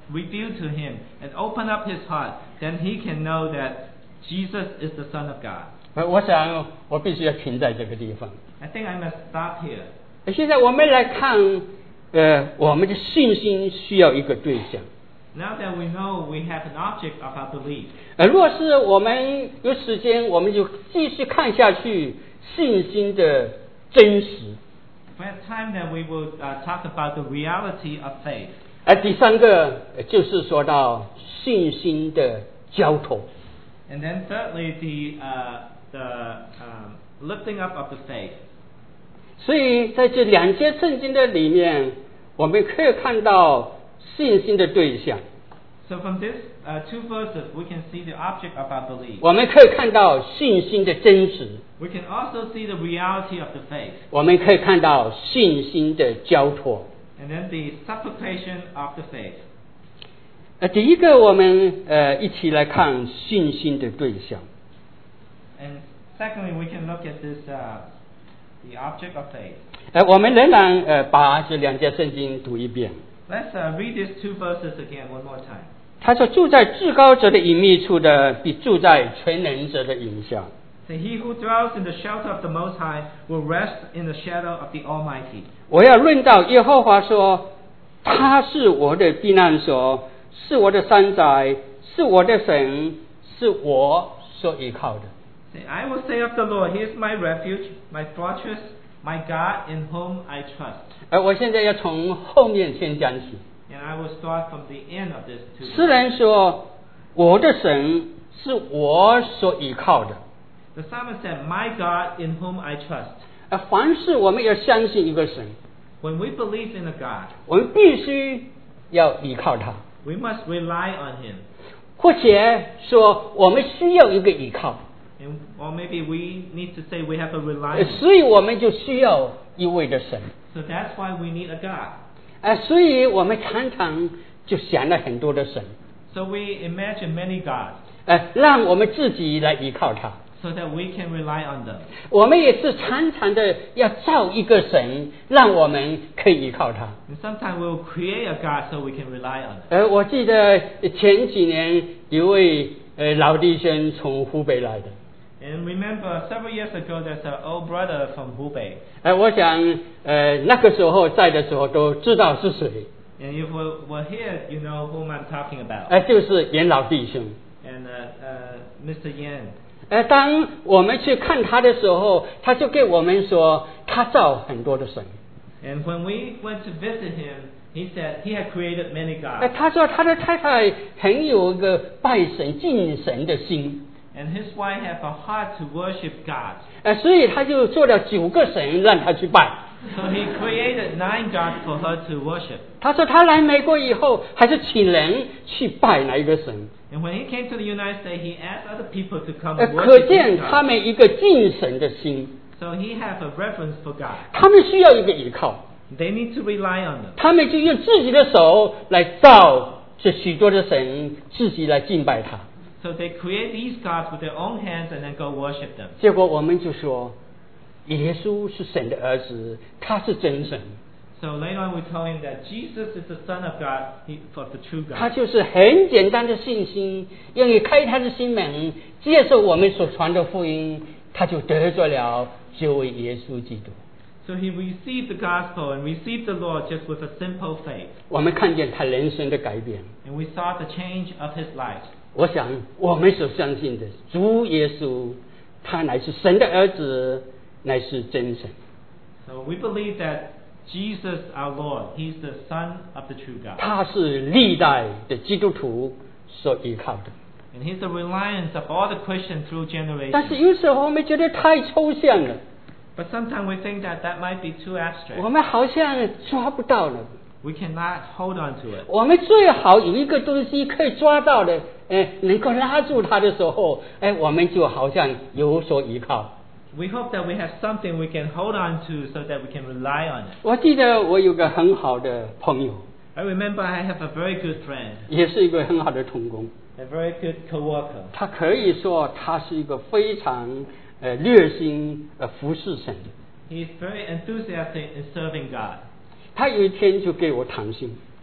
[SPEAKER 2] reveal to him and open up his heart, then he can know that Jesus is the Son of God.
[SPEAKER 1] 我想我必须要停在这个地方。
[SPEAKER 2] I think I must stop here.
[SPEAKER 1] 现在我们来看，我们的信心需要一个对象。
[SPEAKER 2] Now that we know we have an object of our belief.
[SPEAKER 1] 若是我们有时间，我们就继续看下去信心的真实。
[SPEAKER 2] If we have time, then we will talk about the reality of faith.
[SPEAKER 1] 第三个就是说到信心的交托。
[SPEAKER 2] And then thirdly, the lifting up of the faith.
[SPEAKER 1] 所以在这两节圣经的里面，我们可以看到信心的对象。
[SPEAKER 2] So from this two verses, we can see the object of our belief.
[SPEAKER 1] 我们可以看到信心的真实。
[SPEAKER 2] We can also see the reality of the faith.
[SPEAKER 1] 我们可以看到信心的交托。
[SPEAKER 2] And then the supplication of the faith.
[SPEAKER 1] 第一个，我们一起来看信心的对象。
[SPEAKER 2] And secondly, we can look at this, the object of faith.
[SPEAKER 1] 我们仍然把这两节圣经读一遍。
[SPEAKER 2] Let's read these two verses again one more time.
[SPEAKER 1] 他说：“住在至高者的隐秘处的，比住在全能者的影下。
[SPEAKER 2] So he who dwells in the shelter of the Most High will rest in the shadow of the Almighty.
[SPEAKER 1] 我要论到耶和华说，他是我的避难所，是我的山寨，是我的神，是我所依靠的。”
[SPEAKER 2] Say, I will say of the Lord, He is my refuge, my fortress, my God in whom I trust.
[SPEAKER 1] 我现在要从后面先讲起。
[SPEAKER 2] And I will start from the end of this two
[SPEAKER 1] 诗
[SPEAKER 2] verses.
[SPEAKER 1] 人说：“我的神是我所依靠的。”
[SPEAKER 2] The psalmist said, My God in whom I trust.
[SPEAKER 1] 凡事我们要相信一个神，
[SPEAKER 2] When we believe in a God,
[SPEAKER 1] 我们必须要依靠他，
[SPEAKER 2] we must rely on Him.
[SPEAKER 1] 或者说我们需要一个依靠，
[SPEAKER 2] Or maybe we need to say we have a reliance.
[SPEAKER 1] 所以我们就需要一位的神。
[SPEAKER 2] So that's why we need a God.
[SPEAKER 1] 所以我们常常就想了很多的神，
[SPEAKER 2] So we imagine many gods
[SPEAKER 1] 让我们自己来依靠他。
[SPEAKER 2] so that we can rely on them.
[SPEAKER 1] 我们也是常常的要造一个神，让我们可以依靠他。
[SPEAKER 2] And sometimes we'll create a God so we can rely on them.
[SPEAKER 1] 我记得前几年有位老弟兄从湖北来的，
[SPEAKER 2] And remember, several years ago, there's an old brother from Hubei.
[SPEAKER 1] 我想那个时候在的时候都知道是谁，
[SPEAKER 2] And if we were here, you know whom I'm talking about.
[SPEAKER 1] 就是严老弟兄。
[SPEAKER 2] And Mr. Yan.
[SPEAKER 1] 当我们去看他的时候，他就给我们说，他造很多的神。
[SPEAKER 2] And when we went to visit him, he said he had created many gods.
[SPEAKER 1] 他说他的太太很有一个拜神敬神的心，
[SPEAKER 2] And his wife had a heart to worship God.
[SPEAKER 1] 所以他就做了9个神让他去拜。
[SPEAKER 2] So he created 9 gods for her to worship.
[SPEAKER 1] 他说他来美国以后，还是请人去拜哪一个神。
[SPEAKER 2] And when he came to the United States, he asked other people to come and
[SPEAKER 1] 可
[SPEAKER 2] worship
[SPEAKER 1] 见
[SPEAKER 2] his
[SPEAKER 1] 他
[SPEAKER 2] God.
[SPEAKER 1] 们一个敬神的心，
[SPEAKER 2] So he had a reverence for God.
[SPEAKER 1] 他们需要一个依靠，
[SPEAKER 2] They need to rely on them.
[SPEAKER 1] 他们就用自己的手来造这许多的神，自己来敬拜他。
[SPEAKER 2] So they create these gods with their own hands and then go worship them.
[SPEAKER 1] 结果我们就说，耶稣是神的儿子，他是真神，
[SPEAKER 2] So later on we told him that Jesus is the Son of God, for the true
[SPEAKER 1] 他
[SPEAKER 2] God.
[SPEAKER 1] 就是很简单的信心，愿意开他的心门，接受我们所传的福音，他就得着了这位耶稣基督。
[SPEAKER 2] So he received the gospel and received the Lord just with a simple faith.
[SPEAKER 1] 我们看见他人生的改变。
[SPEAKER 2] And we saw the change of his life.
[SPEAKER 1] 我想我们所相信的主耶稣，他乃是神的儿子，乃是真神。
[SPEAKER 2] So we believe that Jesus, our Lord, He's the Son of the true God.
[SPEAKER 1] 他是历代的基督徒所依靠的。
[SPEAKER 2] And He's the reliance of all the Christians through
[SPEAKER 1] 但是
[SPEAKER 2] generations.
[SPEAKER 1] 有时候我们觉得太抽象了，
[SPEAKER 2] But sometimes we think that that might be too
[SPEAKER 1] 我
[SPEAKER 2] abstract.
[SPEAKER 1] 们好像抓不到了。
[SPEAKER 2] We cannot hold on to it.
[SPEAKER 1] 我们最好有一个东西可以抓到的，能够拉住它的时候，我们就好像有所依靠。
[SPEAKER 2] We hope that we have something we can hold on to so that we can rely on it.
[SPEAKER 1] 我记得我有个很好的朋友，
[SPEAKER 2] I remember I have a very good friend,
[SPEAKER 1] 也是一个很好的同工。
[SPEAKER 2] a very good co-worker.
[SPEAKER 1] 他可以说他是一个非常热心服侍神的。
[SPEAKER 2] He's very enthusiastic in serving God.
[SPEAKER 1] 他有一天就给我谈心，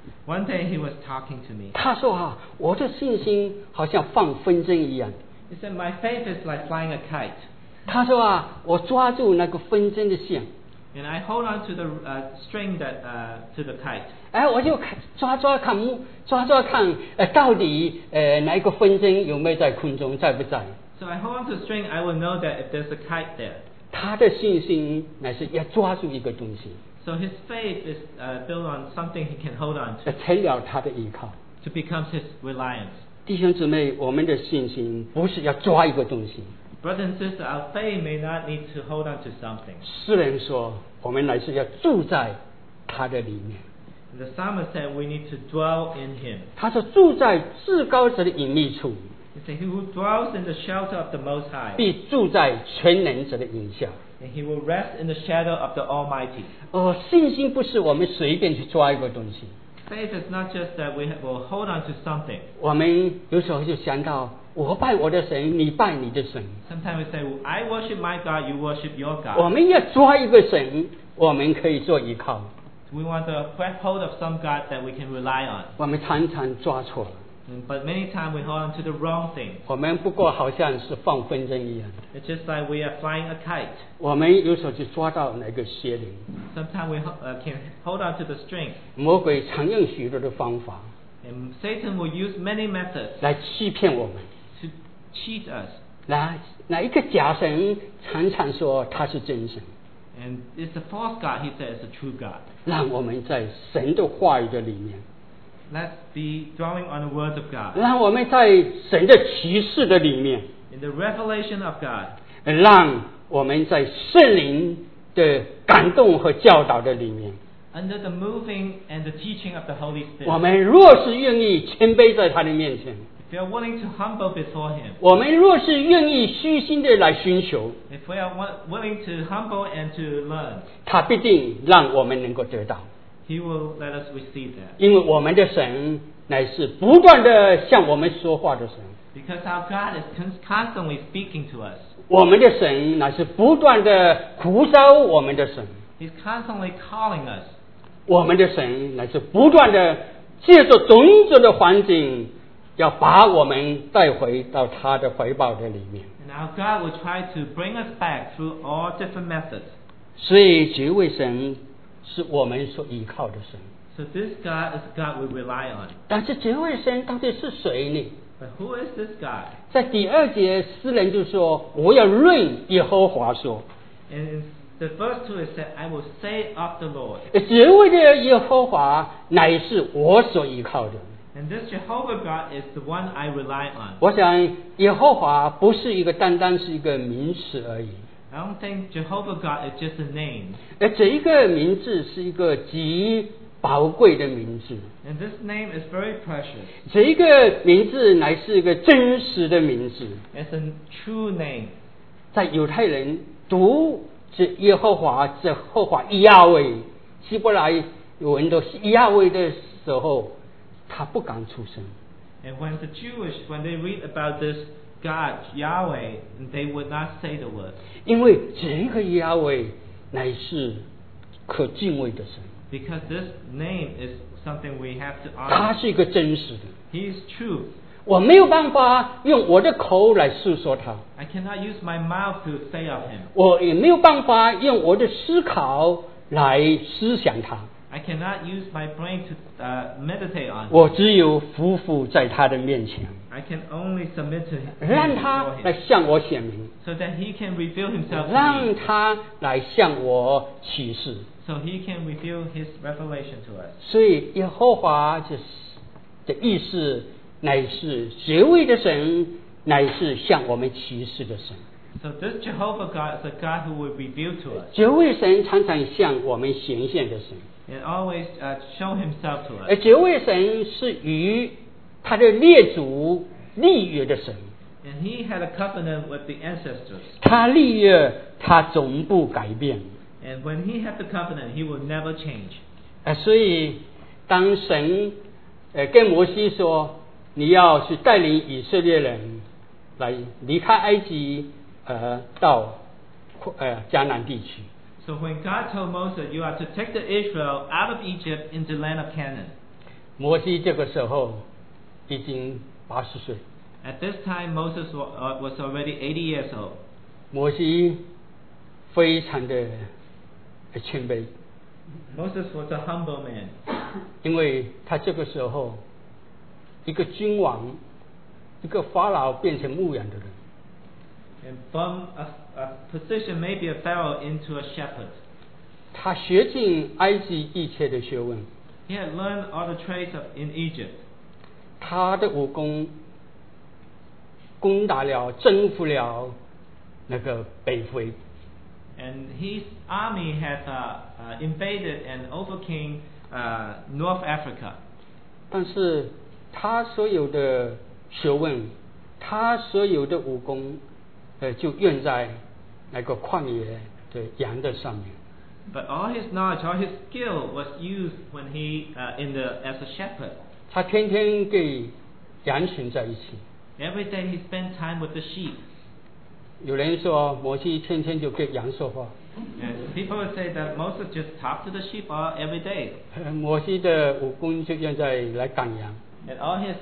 [SPEAKER 2] One day he was talking to me.
[SPEAKER 1] 他说我的信心好像放风筝一样。
[SPEAKER 2] He said, my faith is like flying a kite.
[SPEAKER 1] 他说我抓住那个风筝的线。
[SPEAKER 2] And I hold on to the string that to the kite.
[SPEAKER 1] 我就抓看，到底哪一个风筝有没有在空中，在不在？
[SPEAKER 2] So I hold on to the string, I will know that if there's a kite there.
[SPEAKER 1] 他的信心乃是要抓住一个东西。
[SPEAKER 2] So his faith is built on something he can hold on to.
[SPEAKER 1] 成了他的依靠。
[SPEAKER 2] To become his reliance.
[SPEAKER 1] 弟兄姊妹，我们的信心不是要抓一个东西。
[SPEAKER 2] Brothers and sisters, our faith may not need to hold on to something.
[SPEAKER 1] 诗人说，我们乃是要住在他的里面。
[SPEAKER 2] The psalmist said we need to dwell in him.
[SPEAKER 1] 他说，住在至高者的隐秘处。
[SPEAKER 2] He said, he who dwells in the shelter of the Most High.
[SPEAKER 1] 必住在全能者的荫下。
[SPEAKER 2] And he will rest in the shadow of the Almighty.
[SPEAKER 1] 信心不是我们随便去抓一个东西。
[SPEAKER 2] Faith is not just that we will hold on to something.
[SPEAKER 1] 我们有时候就想到，我拜我的神，你拜你的神。
[SPEAKER 2] Sometimes we say, well, I worship my God, you worship your God.
[SPEAKER 1] 我们要抓一个神，我们可以做依靠。
[SPEAKER 2] We want to grab hold of some God that we can rely on.
[SPEAKER 1] 我们常常抓错了。
[SPEAKER 2] But many times we hold on to the wrong thing.
[SPEAKER 1] 我们不过好像是放风筝一样。
[SPEAKER 2] It's just like we are flying a kite.
[SPEAKER 1] 我们有时候就抓到那个邪灵。
[SPEAKER 2] Sometimes we can hold on to the string.
[SPEAKER 1] 魔鬼常用许多的方法。
[SPEAKER 2] And Satan will use many methods.
[SPEAKER 1] 来欺骗我们。
[SPEAKER 2] To cheat us.
[SPEAKER 1] 哪一个假神常常说他是真神。
[SPEAKER 2] And it's a false God, he says, it's a true God.
[SPEAKER 1] 让我们在神的话语的里面。
[SPEAKER 2] Let's be dwelling on the words of God.
[SPEAKER 1] 让我们在神的启示的里面。
[SPEAKER 2] In the revelation of God.
[SPEAKER 1] 让我们在圣灵的感动和教导的里面。
[SPEAKER 2] Under the moving and the teaching of the Holy Spirit.
[SPEAKER 1] 我们若是愿意谦卑在他的面前。
[SPEAKER 2] If we are willing to humble before Him.
[SPEAKER 1] 我们若是愿意虚心的来寻求。
[SPEAKER 2] If we are willing to humble and to learn.
[SPEAKER 1] 他必定让我们能够得到。
[SPEAKER 2] He will let us receive that.
[SPEAKER 1] 因为我们的神乃是不断的向我们说话的神。
[SPEAKER 2] Because our God is constantly speaking to us.
[SPEAKER 1] 我们的神乃是不断的呼召我们的神。
[SPEAKER 2] He's constantly calling us.
[SPEAKER 1] 我们的神乃是不断的借着种种的环境，要把我们带回到他的怀抱的里面。
[SPEAKER 2] And our God will try to bring us back through all different methods.
[SPEAKER 1] 所以这位神是我们所依靠的神。
[SPEAKER 2] So this God is God we rely on.
[SPEAKER 1] 但是这位神到底是谁呢？
[SPEAKER 2] But who is this God?
[SPEAKER 1] 在第2节，诗人就说：“我要论耶和华说。”
[SPEAKER 2] And in the verse 2 it said, I will say of the Lord.
[SPEAKER 1] 这位的耶和华乃是我所依靠的。
[SPEAKER 2] And this Jehovah God is the one I rely on.
[SPEAKER 1] 我想耶和华不是一个单单是一个名词而已。
[SPEAKER 2] I don't think Jehovah God is just a name.
[SPEAKER 1] 这一个名字是一个极宝贵的名字。
[SPEAKER 2] And this name is very precious.
[SPEAKER 1] 这一个名字乃是一个真实的名字。
[SPEAKER 2] It's a true name.
[SPEAKER 1] 在犹太人读这耶和华亚伟希伯来文的亚伟的时候，他不敢出声。
[SPEAKER 2] And when the Jewish, when they read about this God, Yahweh, they would not say the word.
[SPEAKER 1] 因为这个亚伟乃是可敬畏的神。
[SPEAKER 2] Because this name is something we have to
[SPEAKER 1] 他
[SPEAKER 2] honor.
[SPEAKER 1] 是一个真实的。
[SPEAKER 2] He is true.
[SPEAKER 1] 我没有办法用我的口来诉说他。
[SPEAKER 2] I cannot use my mouth to say of him.
[SPEAKER 1] 我也没有办法用我的思考来思想他。
[SPEAKER 2] I cannot use my brain to meditate on him.
[SPEAKER 1] 我只有匍匐在他的面前，
[SPEAKER 2] I can only submit to him
[SPEAKER 1] 让他
[SPEAKER 2] before
[SPEAKER 1] 来
[SPEAKER 2] him,
[SPEAKER 1] 向我显明，
[SPEAKER 2] so that he can reveal himself to
[SPEAKER 1] 让
[SPEAKER 2] me,
[SPEAKER 1] 他来向我启示。
[SPEAKER 2] so he can reveal his revelation to us.
[SPEAKER 1] 所以耶和华的意思乃是绝位的神，乃是向我们启示的神。
[SPEAKER 2] So this Jehovah God is a God who will reveal to us
[SPEAKER 1] 绝位神常常向我们显现的神，
[SPEAKER 2] and always show himself to
[SPEAKER 1] 而
[SPEAKER 2] us.
[SPEAKER 1] 绝位神是与他的列祖立约的神。
[SPEAKER 2] And he had a covenant with the ancestors.
[SPEAKER 1] 他立约，他总不改变。
[SPEAKER 2] And when he had the covenant, he will never change.
[SPEAKER 1] 所以当神跟摩西说，你要去带领以色列人来离开埃及，到迦南地区。
[SPEAKER 2] So when God told Moses, you are to take the Israel out of Egypt into the land of Canaan.
[SPEAKER 1] 摩西这个时候已经80岁。
[SPEAKER 2] At this time, Moses was already 80 years old.
[SPEAKER 1] 摩西非常的谦卑，
[SPEAKER 2] Moses was a humble man.
[SPEAKER 1] 因为他这个时候一个君王，一个法老变成牧羊的人，
[SPEAKER 2] And from a position, maybe a pharaoh, into a shepherd.
[SPEAKER 1] 他学尽埃及一切的学问，
[SPEAKER 2] He had learned all the trades in Egypt.
[SPEAKER 1] 他的武功攻打了、征服了那个北非，
[SPEAKER 2] And his army had invaded and overcame North Africa.
[SPEAKER 1] 但是他所有的学问，他所有的武功，就用在那个旷野的羊的上面。
[SPEAKER 2] But all his knowledge, all his skill was used when he as a shepherd.
[SPEAKER 1] 他天天跟羊群在一起。
[SPEAKER 2] Every day he spent time with the sheep.
[SPEAKER 1] 有人说摩西天天就跟羊说话，
[SPEAKER 2] And people would say that Moses just talked to the sheep every day.
[SPEAKER 1] 摩西的武功就用在来赶羊。
[SPEAKER 2] And all his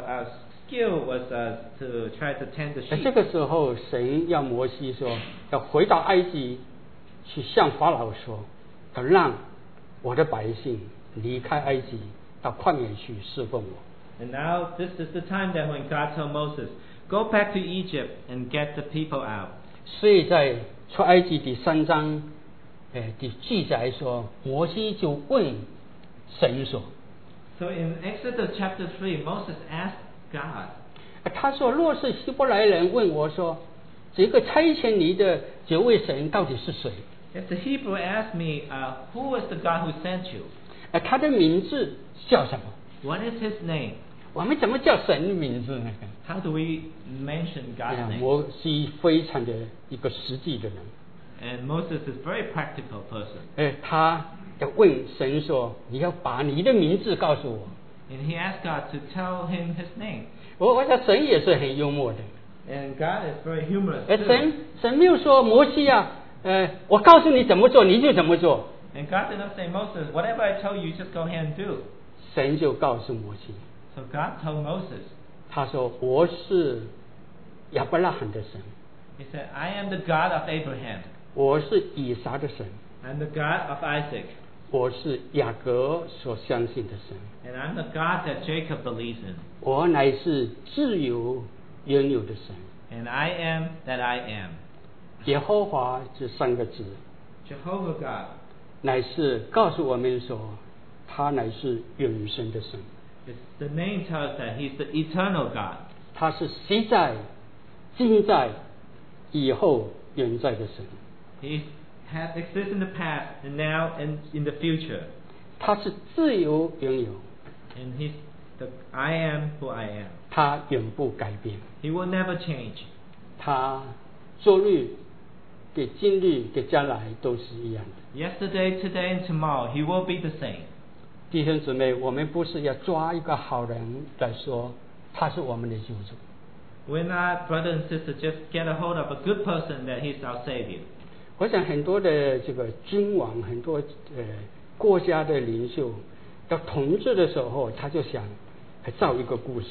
[SPEAKER 2] skill was to try to tend the
[SPEAKER 1] 在
[SPEAKER 2] sheep.
[SPEAKER 1] 这个时候，神要摩西说，要回到埃及去向法老说，要让我的百姓离开埃及，到旷野去侍奉我。
[SPEAKER 2] And now this is the time that when God told Moses, go back to Egypt and get the people out.
[SPEAKER 1] 所以在出埃及第3章，的记载说，摩西就问神说，
[SPEAKER 2] So in Exodus chapter 3, Moses asked God,
[SPEAKER 1] 他说，若是希伯来人问我说，这个差遣你的这位神到底是谁？
[SPEAKER 2] if the Hebrew asked me, who is the God who sent you?
[SPEAKER 1] 他的名字叫什么？
[SPEAKER 2] What is his name?
[SPEAKER 1] 我们怎么叫神的名字呢？
[SPEAKER 2] How do we mention God's name?
[SPEAKER 1] 摩西非常的一个实际的人，
[SPEAKER 2] And Moses is a very practical person.
[SPEAKER 1] 他要问神说，你要把你的名字告诉我。
[SPEAKER 2] And he asked God to tell him his name.
[SPEAKER 1] 我想神也是很幽默的，
[SPEAKER 2] And God is very humorous too.
[SPEAKER 1] 神没有说摩西啊，我告诉你怎么做你就怎么做，
[SPEAKER 2] And God did not say, Moses, whatever I tell you, just go ahead and do.
[SPEAKER 1] 神就告诉摩西，
[SPEAKER 2] So God told Moses,
[SPEAKER 1] 他说我是亚伯拉罕的神，
[SPEAKER 2] he said, I am the God of Abraham.
[SPEAKER 1] 我是以撒的神，
[SPEAKER 2] I'm the God of Isaac.
[SPEAKER 1] 我是雅各所相信的神，
[SPEAKER 2] And I'm the God that Jacob believes in.
[SPEAKER 1] 我乃是自由拥有的神。
[SPEAKER 2] And I am that I am.
[SPEAKER 1] 耶和华这3个字，
[SPEAKER 2] Jehovah God.
[SPEAKER 1] 乃是告诉我们说，他乃是永生的神，
[SPEAKER 2] The name tells us that he's the eternal God.
[SPEAKER 1] 他是昔在、今在、以后永在的神，
[SPEAKER 2] He has existed in the past and now and in the future.
[SPEAKER 1] 他是自由拥有，
[SPEAKER 2] And he's the I am who I am.
[SPEAKER 1] 他永不改变，
[SPEAKER 2] He will never change.
[SPEAKER 1] 他昨日、给今日、给将来都是一样的。
[SPEAKER 2] Yesterday, today, and tomorrow, he will be the same.
[SPEAKER 1] 弟兄姊妹，我们不是要抓一个好人来说他是我们的救主。
[SPEAKER 2] We're not, brother and sister, just get a hold of a good person that he's our savior.
[SPEAKER 1] 我想很多的这个君王，很多国家的领袖要统治的时候，他就想造一个故事。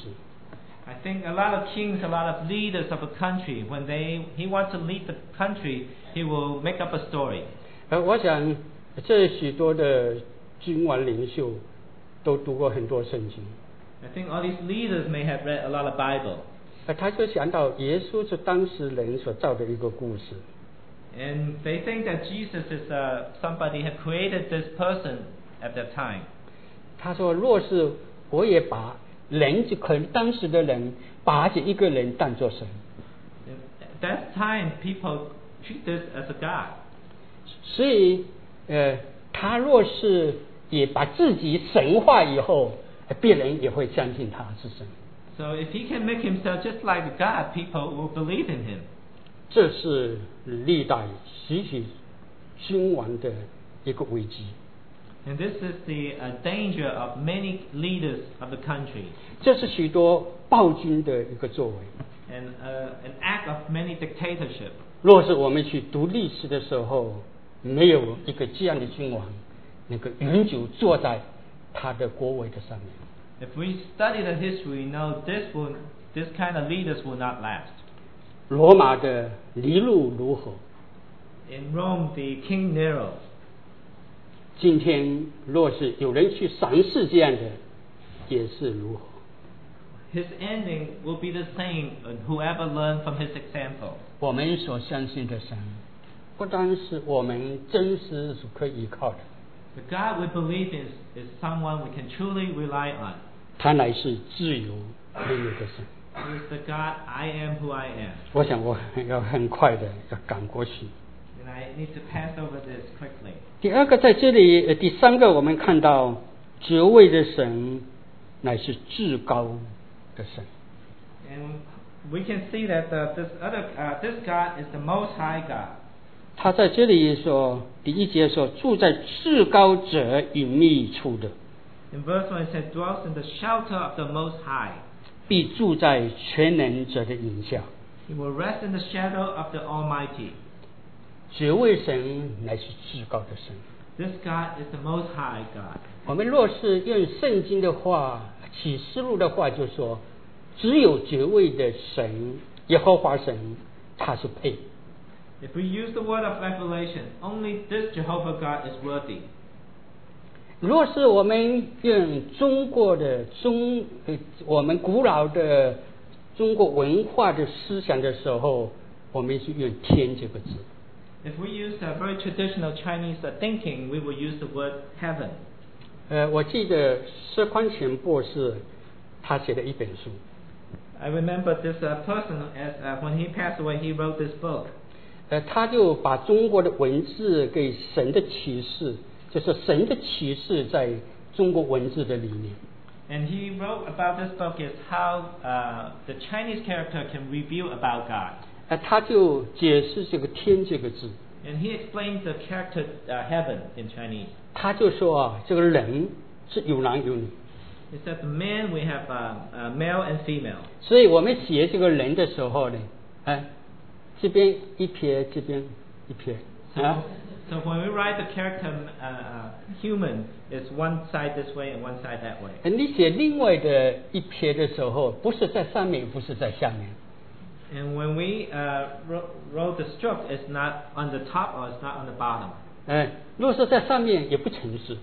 [SPEAKER 2] I think a lot of kings, a lot of leaders of a country, when he wants to lead the country, he will make up a story.
[SPEAKER 1] 我想这许多的君王领袖都读过很多圣经。
[SPEAKER 2] I think all these leaders may have read a lot of Bible.
[SPEAKER 1] 他就想到耶稣是当时人所造的一个故事。
[SPEAKER 2] And they think that Jesus is somebody had created this person at that time.
[SPEAKER 1] 他说，若是我也把人，就可能当时的人把这一个人当作神。
[SPEAKER 2] At that time, people treat this as a god.
[SPEAKER 1] 所以，他若是也把自己神化以后，别人也会相信他是神。
[SPEAKER 2] So if he can make himself just like a god, people will believe in him.
[SPEAKER 1] 这是历代许君王的一个危机。
[SPEAKER 2] And this is the danger of many leaders of the country.
[SPEAKER 1] 这是许多暴君的一个作为。
[SPEAKER 2] And an act of many dictatorship.
[SPEAKER 1] 若是我们去读历史的时候，没有一个这样的君王能够永久坐在他的国位的上面。
[SPEAKER 2] If we study the history, we know this kind of leaders will not last.
[SPEAKER 1] 罗马的尼禄如何？
[SPEAKER 2] In Rome, the King Nero.
[SPEAKER 1] 今天若是有人去尝试这样的，也是如何？
[SPEAKER 2] His ending will be the same, and whoever learned from his example.
[SPEAKER 1] 我们所相信的神，不单是我们真实所可以依靠的，
[SPEAKER 2] The God we believe in is someone we can truly rely on.
[SPEAKER 1] 他乃是自由拥有的神。
[SPEAKER 2] He is the God, I am who I am.
[SPEAKER 1] 我想我要很快的要赶过去。
[SPEAKER 2] And I need to pass over this quickly.
[SPEAKER 1] 第二个在这里，第三个我们看到责位的神乃是至高的神。
[SPEAKER 2] And we can see that this God is the Most High God.
[SPEAKER 1] 他在这里说，第一节说住在至高者隐秘处的，
[SPEAKER 2] In verse 1 it says, dwells in the shelter of the Most High.
[SPEAKER 1] 必住在全能者的影下。
[SPEAKER 2] He will rest in the shadow of the Almighty.
[SPEAKER 1] 责位神乃是至高的神。
[SPEAKER 2] This God is the Most High God.
[SPEAKER 1] 我们若是用圣经的话，启示录的话就说，只有责位的神耶和华神，他是配。
[SPEAKER 2] If we use the word of revelation, only this Jehovah God is worthy.
[SPEAKER 1] 若是我们用中国的我们古老的中国文化的思想的时候，我们是用天这个字。
[SPEAKER 2] If we use a very traditional Chinese thinking, we will use the word heaven.
[SPEAKER 1] 我记得施宽前博士他写的一本书，
[SPEAKER 2] I remember this person as when he passed away, he wrote this book.
[SPEAKER 1] 他就把中国的文字给神的启示，就是神的启示在中国文字的里面。
[SPEAKER 2] And he wrote about this book is how the Chinese character can reveal about God.
[SPEAKER 1] 他就解释这个天这个字，
[SPEAKER 2] And he explains the character heaven in Chinese.
[SPEAKER 1] 他就说啊，这个人是有男有女，
[SPEAKER 2] He said the man we have male and female.
[SPEAKER 1] 所以我们写这个人的时候呢，这边一撇，这边一撇，
[SPEAKER 2] So when we write the character human, it's one side this way and one side that way.
[SPEAKER 1] 你写另外的一撇的时候，不是在上面，不是在下面。
[SPEAKER 2] And when we wrote the stroke, it's not on the top or it's not on the bottom.
[SPEAKER 1] 若是在上面也不诚实，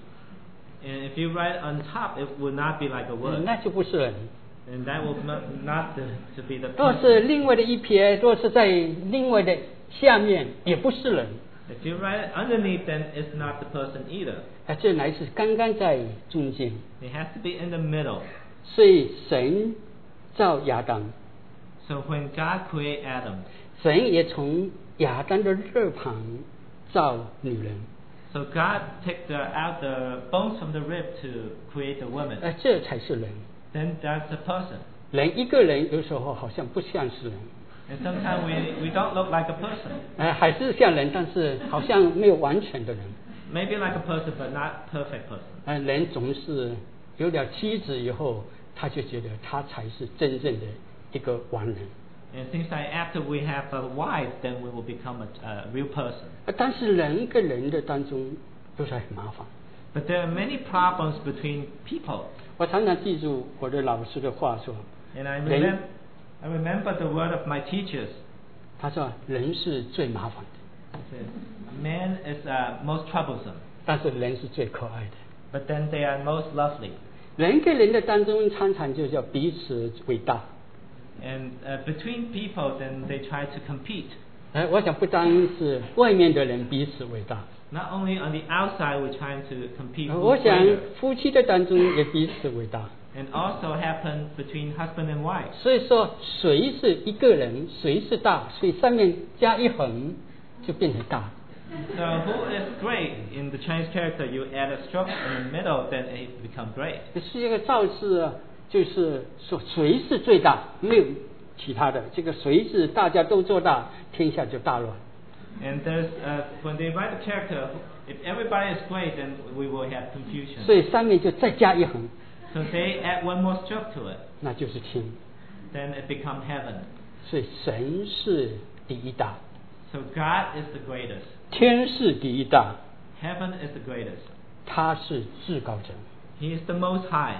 [SPEAKER 2] And if you write on top, it will not be like a word.
[SPEAKER 1] 那就不是人。
[SPEAKER 2] And that will not to be the
[SPEAKER 1] 若
[SPEAKER 2] person.
[SPEAKER 1] 是另外的一撇，若是在另外的下面，也不是人。
[SPEAKER 2] If you write it underneath, then it's not the person either.
[SPEAKER 1] 这乃是刚刚在中间。
[SPEAKER 2] It has to be in the middle.
[SPEAKER 1] 所以神造亚当，
[SPEAKER 2] So when God created Adam,
[SPEAKER 1] 神也从亚当的肋旁造女人。
[SPEAKER 2] so God took out the bones from the rib to create the woman.
[SPEAKER 1] 这才是人。
[SPEAKER 2] Then that's the person.
[SPEAKER 1] 人一个人有时候好像不像是人，
[SPEAKER 2] And sometimes we don't look like a person.
[SPEAKER 1] 还是像人，但是好像没有完全的人。
[SPEAKER 2] Maybe like a person, but not perfect person.
[SPEAKER 1] 人总是有了妻子以后，他就觉得他才是真正的一个完人。
[SPEAKER 2] And things like after we have a wife, then we will become a real person.
[SPEAKER 1] 但是人跟人的当中都是很麻烦。
[SPEAKER 2] But there are many problems between people.
[SPEAKER 1] 我常常记住我的老师的话说，
[SPEAKER 2] And I
[SPEAKER 1] 人
[SPEAKER 2] remember the word of my teachers.
[SPEAKER 1] 他说人是最麻烦的，
[SPEAKER 2] It says, man is most troublesome,
[SPEAKER 1] 但是人是最可爱的。
[SPEAKER 2] but then they are most lovely.
[SPEAKER 1] 人跟人的当中常常就叫彼此伟大。
[SPEAKER 2] And between people, then they try to compete.
[SPEAKER 1] 我想不单是外面的人彼此伟大，
[SPEAKER 2] Not only on the outside, we're trying to compete
[SPEAKER 1] 我
[SPEAKER 2] who's
[SPEAKER 1] 想
[SPEAKER 2] greater.
[SPEAKER 1] 夫妻的当中也彼此伟大。
[SPEAKER 2] And also happen between husband and wife.
[SPEAKER 1] 所以说，谁是一个人，谁是大，所以上面加一横就变成大。
[SPEAKER 2] So who is great in the Chinese character? You add a stroke in the middle, then it becomes great.
[SPEAKER 1] 是一个造字啊，就是说谁是最大，没有其他的。这个谁是大家都做大，天下就大乱。
[SPEAKER 2] And there's when they write the character, if everybody is great, then we will have confusion.
[SPEAKER 1] 所以上面就再加一横，
[SPEAKER 2] So they add one more stroke to it,
[SPEAKER 1] 那就是天。
[SPEAKER 2] then it becomes heaven.
[SPEAKER 1] 所以神是第一大，
[SPEAKER 2] So God is the greatest.
[SPEAKER 1] 天是第一大，
[SPEAKER 2] Heaven is the greatest.
[SPEAKER 1] 他是至高者。
[SPEAKER 2] He is the most high.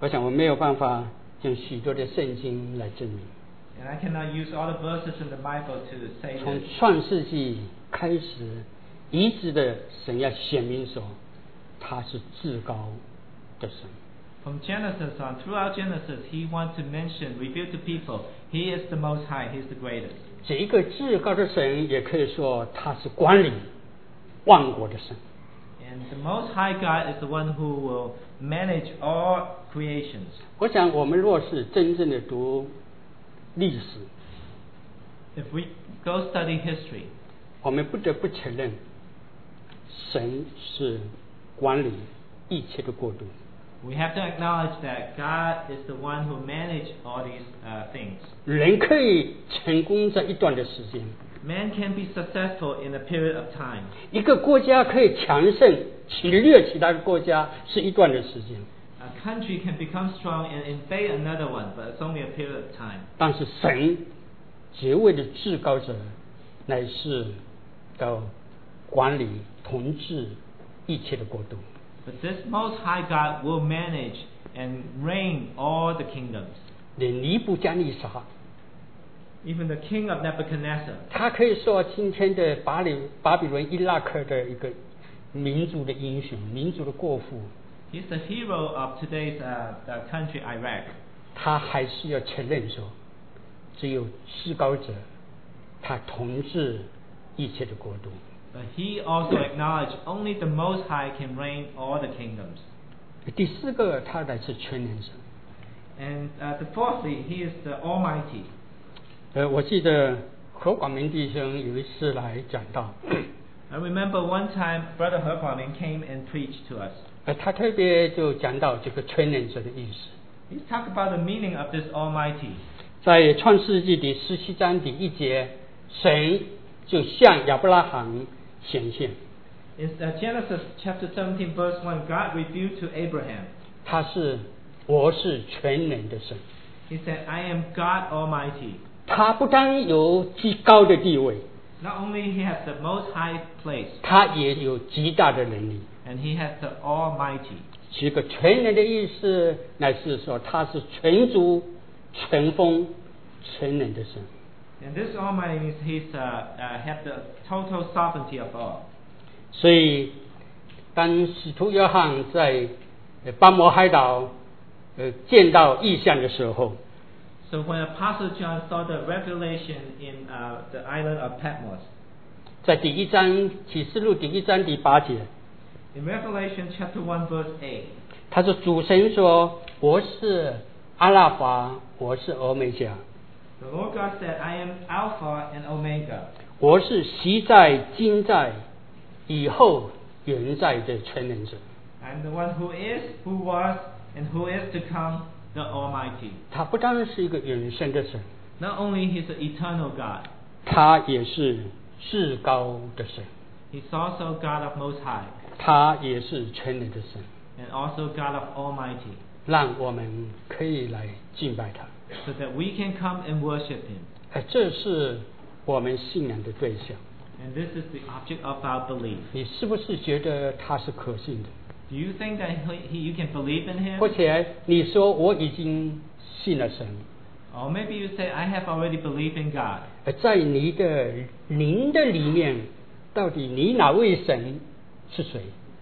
[SPEAKER 1] 我想我没有办法用许多的圣经来证明。
[SPEAKER 2] And I cannot use all the verses in the Bible to say
[SPEAKER 1] 从
[SPEAKER 2] this.
[SPEAKER 1] 创世纪开始，一直的神要显明说，他是至高的神。
[SPEAKER 2] From Genesis on, throughout Genesis, He wants to mention, reveal to people, He is the Most High, He is the greatest.
[SPEAKER 1] 这一个至高的神，也可以说他是管理万国的神。
[SPEAKER 2] And the Most High God is the one who will manage all creations.
[SPEAKER 1] 我想，我们若是真正的读历史，
[SPEAKER 2] If we go study history,
[SPEAKER 1] 我们不得不承认，神是管理一切的国度。
[SPEAKER 2] we have to acknowledge that God is the one who manages all these things.
[SPEAKER 1] 人可以成功在一段的时间，
[SPEAKER 2] Man can be successful in a period of time.
[SPEAKER 1] 一个国家可以强盛侵略其他的国家是一段的时间，
[SPEAKER 2] A country can become strong and invade another one, but it's only a period of time.
[SPEAKER 1] 但是神绝位的至高者乃是要管理统治一切的国度。
[SPEAKER 2] But this Most High God will manage and reign all the kingdoms.
[SPEAKER 1] 连尼布加利沙，
[SPEAKER 2] Even the king of Nebuchadnezzar,
[SPEAKER 1] 他可以说今天的巴比伦伊拉克的一个民族的英雄，民族的国父，
[SPEAKER 2] he's the hero of today's the country Iraq.
[SPEAKER 1] 他还是要承认说，只有至高者，他统治一切的国度。
[SPEAKER 2] But he also acknowledged only the Most High can reign all the kingdoms.
[SPEAKER 1] 第四个，他乃是全能神。
[SPEAKER 2] And fourthly, he is the Almighty.
[SPEAKER 1] 我记得何广明弟兄有一次来讲到，
[SPEAKER 2] I remember one time Brother He Guangming came and preached to us.
[SPEAKER 1] 他特别就讲到这个全能者的意思。
[SPEAKER 2] He talked about the meaning of this Almighty.
[SPEAKER 1] 在创世纪第17章第1节，神就向亚伯拉罕显现，
[SPEAKER 2] In Genesis chapter 17 verse 1, God revealed to Abraham.
[SPEAKER 1] 我是全能的神。
[SPEAKER 2] He said, I am God Almighty.
[SPEAKER 1] 他不但有极高的地位，
[SPEAKER 2] Not only he has the most high place,
[SPEAKER 1] 他也有极大的能力。
[SPEAKER 2] and he has the Almighty.
[SPEAKER 1] 这个全能的意思，乃是说他是全主、全丰、全能的神。
[SPEAKER 2] And this Almighty means he's have the total sovereignty of all.
[SPEAKER 1] 所以，当使徒约翰在巴摩海岛见到异象的时候，
[SPEAKER 2] So when Apostle John saw the revelation in the island of Patmos,
[SPEAKER 1] 在第1章启示录第1章第8节，
[SPEAKER 2] in Revelation chapter 1 verse 8,
[SPEAKER 1] 他说主神说：“我是阿拉法，我是欧米伽，
[SPEAKER 2] the Lord God said, I am Alpha and Omega.
[SPEAKER 1] 我是昔在、今在、以后永在的全能者。”
[SPEAKER 2] I am the one who is, who was, and who is to come, the Almighty.
[SPEAKER 1] 他不单是一个永生的神，
[SPEAKER 2] Not only he's an eternal God,
[SPEAKER 1] 他也是至高的神，
[SPEAKER 2] he's also God of Most High,
[SPEAKER 1] 他也是全能的神，
[SPEAKER 2] and also God of Almighty,
[SPEAKER 1] 让我们可以来敬拜他。
[SPEAKER 2] so that we can come and worship him.
[SPEAKER 1] 这是我们信仰的对象。
[SPEAKER 2] And this is the object of our belief.
[SPEAKER 1] 你是不是觉得他是可信的？
[SPEAKER 2] Do you think that you can believe in him?
[SPEAKER 1] 或者你说我已经信了神，
[SPEAKER 2] Or maybe you say, I have already believed in God.
[SPEAKER 1] 在你的灵的里面，到底你哪位神是谁？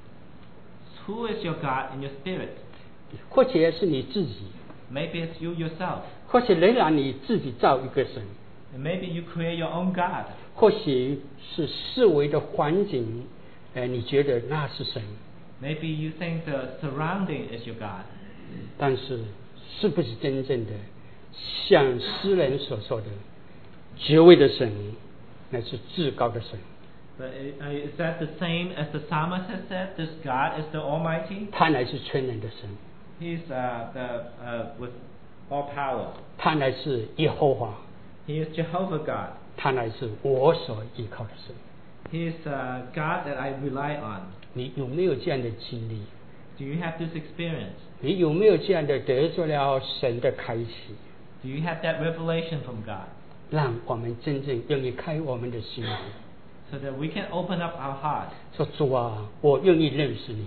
[SPEAKER 2] Who is your God in your spirit?
[SPEAKER 1] 或者是你自己，
[SPEAKER 2] Maybe it's you yourself.
[SPEAKER 1] 或者仍然你自己造一个神，
[SPEAKER 2] And maybe you create your own God.
[SPEAKER 1] 或许是四维的环境，你觉得那是神，
[SPEAKER 2] Maybe you think the surrounding is your God.
[SPEAKER 1] 但是是不是真正的像诗人所说的，绝位的神，乃是至高的神？
[SPEAKER 2] But is that the same as the psalmist has said? This God is the Almighty.
[SPEAKER 1] 他乃是全能的神，
[SPEAKER 2] He's with all power.
[SPEAKER 1] 他乃是耶和华，
[SPEAKER 2] He is Jehovah God.
[SPEAKER 1] 他乃是我所依靠的神。
[SPEAKER 2] He is God that I rely on.
[SPEAKER 1] 你有没有这样的经历？
[SPEAKER 2] Do you have this experience?
[SPEAKER 1] 你有没有这样的得着了神的开启？
[SPEAKER 2] Do you have that revelation from God?
[SPEAKER 1] 让我们真正愿意开我们的心，
[SPEAKER 2] So that we can open up our hearts
[SPEAKER 1] 说主啊，我愿意认识你，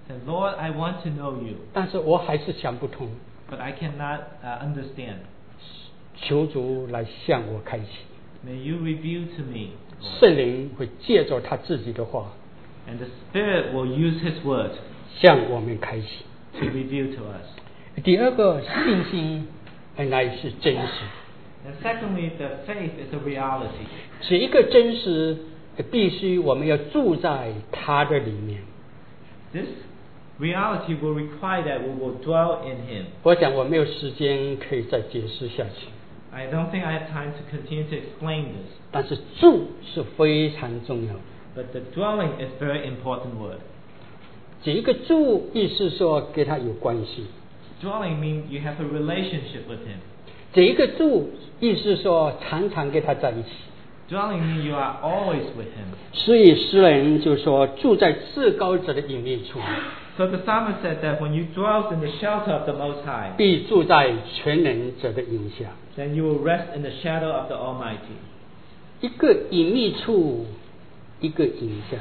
[SPEAKER 2] Say, Lord, I want to know you,
[SPEAKER 1] 但是我还是想不通，
[SPEAKER 2] but I cannot understand.
[SPEAKER 1] 求主来向我开启。
[SPEAKER 2] May you reveal to me, Lord.
[SPEAKER 1] 圣灵会借着他自己的话
[SPEAKER 2] And the Spirit will use His word
[SPEAKER 1] 向我们开启。
[SPEAKER 2] to reveal to us.
[SPEAKER 1] 第二个，信心乃是真实。
[SPEAKER 2] And secondly, the faith is a reality.
[SPEAKER 1] 这一个真实必须我们要住在他的里面。
[SPEAKER 2] This reality will require that we will dwell in Him.
[SPEAKER 1] 我想我没有时间可以再解释下去，
[SPEAKER 2] I don't think I have time to continue to explain this,
[SPEAKER 1] 但是住是非常重要的。
[SPEAKER 2] but the dwelling is a very important word.
[SPEAKER 1] 这一个住意思说跟他有关系，
[SPEAKER 2] Dwelling means you have a relationship with Him.
[SPEAKER 1] 这一个住意思说常常跟他在一起。
[SPEAKER 2] Dwelling means you are always with Him.
[SPEAKER 1] 所以诗人就说住在至高者的隐秘处，
[SPEAKER 2] So the psalmist said that when you dwell in the shelter of the Most High,
[SPEAKER 1] 必住在全能者的影下。
[SPEAKER 2] then you will rest in the shadow of the Almighty.
[SPEAKER 1] 一个隐秘处，一个影像。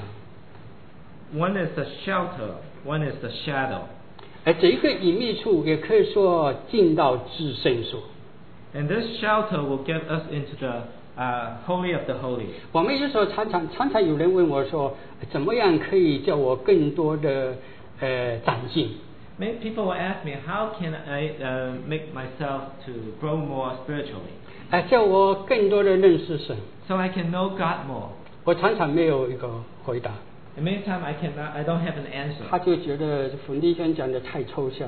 [SPEAKER 2] One is the shelter, one is the shadow.
[SPEAKER 1] 而这一个隐秘处也可以说进到至圣所。
[SPEAKER 2] And this shelter will get us into the Holy of the Holies.
[SPEAKER 1] 我们有时候常常有人问我说，怎么样可以叫我更多的长进？
[SPEAKER 2] Many people will ask me, how can I make myself to grow more spiritually?
[SPEAKER 1] 叫我更多的认识神。
[SPEAKER 2] So I can know God more.
[SPEAKER 1] 我常常没有一个回答，
[SPEAKER 2] And many times I don't have an
[SPEAKER 1] 他
[SPEAKER 2] answer.
[SPEAKER 1] 就觉得冯弟兄讲的太抽象。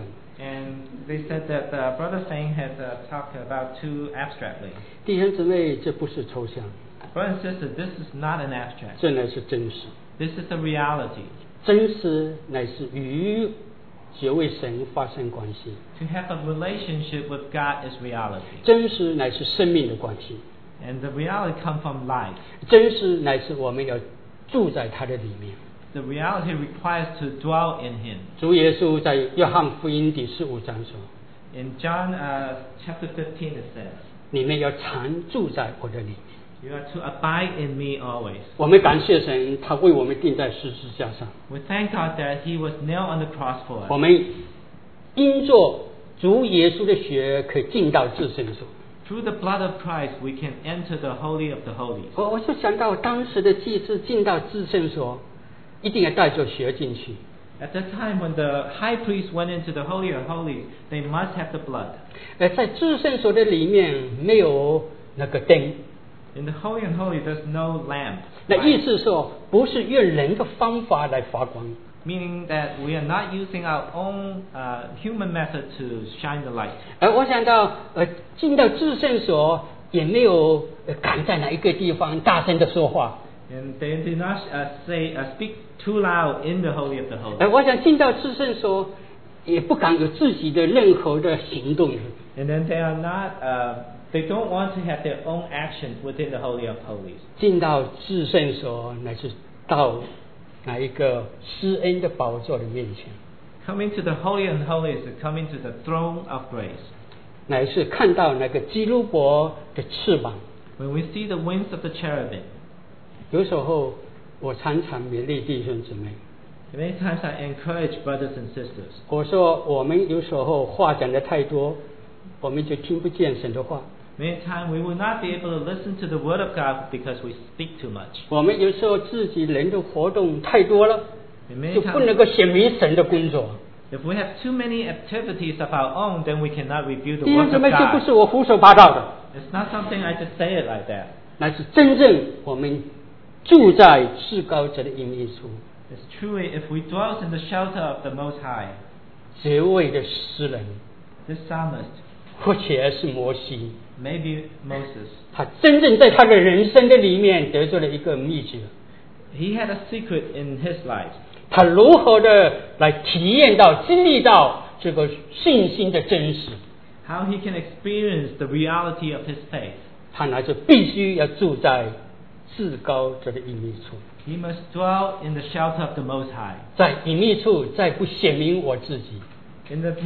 [SPEAKER 2] And they said that Brother Feng has talked about too abstractly.
[SPEAKER 1] 弟兄姊妹，这不是抽象，
[SPEAKER 2] Brother and sister, this is not an abstract.
[SPEAKER 1] 这乃是真实。
[SPEAKER 2] This is a reality.
[SPEAKER 1] 真实乃是与这位神发生关系，
[SPEAKER 2] To have a relationship with God is reality.
[SPEAKER 1] 真实乃是生命的关系，
[SPEAKER 2] And the reality comes from life.
[SPEAKER 1] 真实乃是我们要住在他的里面。
[SPEAKER 2] The reality requires to dwell in Him.
[SPEAKER 1] 主耶稣在约翰福音第15章说：
[SPEAKER 2] In John chapter 15 it says,
[SPEAKER 1] 你们要常住在我的里面。
[SPEAKER 2] you are to abide in me always.
[SPEAKER 1] 我们感谢神，他为我们钉在十字架上。
[SPEAKER 2] We thank God that He was nailed on the cross for
[SPEAKER 1] 我
[SPEAKER 2] us.
[SPEAKER 1] 们因着主耶稣的血，可以进到至圣所。
[SPEAKER 2] Through the blood of Christ, we can enter the Holy of the Holies.
[SPEAKER 1] 我就想到当时的祭司进到至圣所，一定要带着血进去。
[SPEAKER 2] At that time, when the high priest went into the Holy of Holies, they must have the blood.
[SPEAKER 1] 在至圣所的里面没有那个灯，
[SPEAKER 2] In the Holy and Holy, there's no lamp.
[SPEAKER 1] 那
[SPEAKER 2] light.
[SPEAKER 1] 意思说不是用人的方法来发光，
[SPEAKER 2] Meaning that we are not using our own human method to shine the light.
[SPEAKER 1] 而我想到进到至圣所也没有敢在哪一个地方大声的说话，
[SPEAKER 2] And they did not speak too loud in the Holy of the Holies.
[SPEAKER 1] 而我想进到至圣所也不敢有自己的任何的行动。
[SPEAKER 2] And then they are not, they don't want to have their own actions within the Holy of Holies.
[SPEAKER 1] 进到至圣所乃是到哪一个施恩的宝座的面前，
[SPEAKER 2] Coming to the Holy and Holies is coming to the throne of grace.
[SPEAKER 1] 乃是看到那个基路伯的翅膀。
[SPEAKER 2] When we see the wings of the cherubim,
[SPEAKER 1] 有时候我常常勉励弟兄姊妹，
[SPEAKER 2] many times I encourage brothers and sisters.
[SPEAKER 1] 我说我们有时候话讲的太多，我们就听不见神的话。
[SPEAKER 2] Many times we will not be able to listen to the Word of God because we speak too much.
[SPEAKER 1] 我们有时候自己人的活动太多了，
[SPEAKER 2] And many
[SPEAKER 1] 就不能
[SPEAKER 2] times,
[SPEAKER 1] 够显明神的工作。
[SPEAKER 2] if we have too many activities of our own, then we cannot reveal the
[SPEAKER 1] 弟兄
[SPEAKER 2] Word
[SPEAKER 1] 姊
[SPEAKER 2] of
[SPEAKER 1] 妹，这不
[SPEAKER 2] God.
[SPEAKER 1] 是我胡说八道的，
[SPEAKER 2] It's not something I just say it like that.
[SPEAKER 1] 乃是真正我们住在至高者的隐秘处。
[SPEAKER 2] It's truly if we dwell in the shelter of the Most High,
[SPEAKER 1] 这位的诗人，
[SPEAKER 2] this psalmist,
[SPEAKER 1] 或者是摩西，
[SPEAKER 2] maybe Moses,
[SPEAKER 1] 他真正在他的人生的里面得到了一个秘诀，
[SPEAKER 2] he had a secret in his life.
[SPEAKER 1] 他如何的来体验到、经历到这个信心的真实，
[SPEAKER 2] How he can experience the reality of his faith.
[SPEAKER 1] 他呢就必须要住在至高者的隐秘处，
[SPEAKER 2] He must dwell in the shelter of the Most High.
[SPEAKER 1] 在隐秘处再不显明我自己。
[SPEAKER 2] In the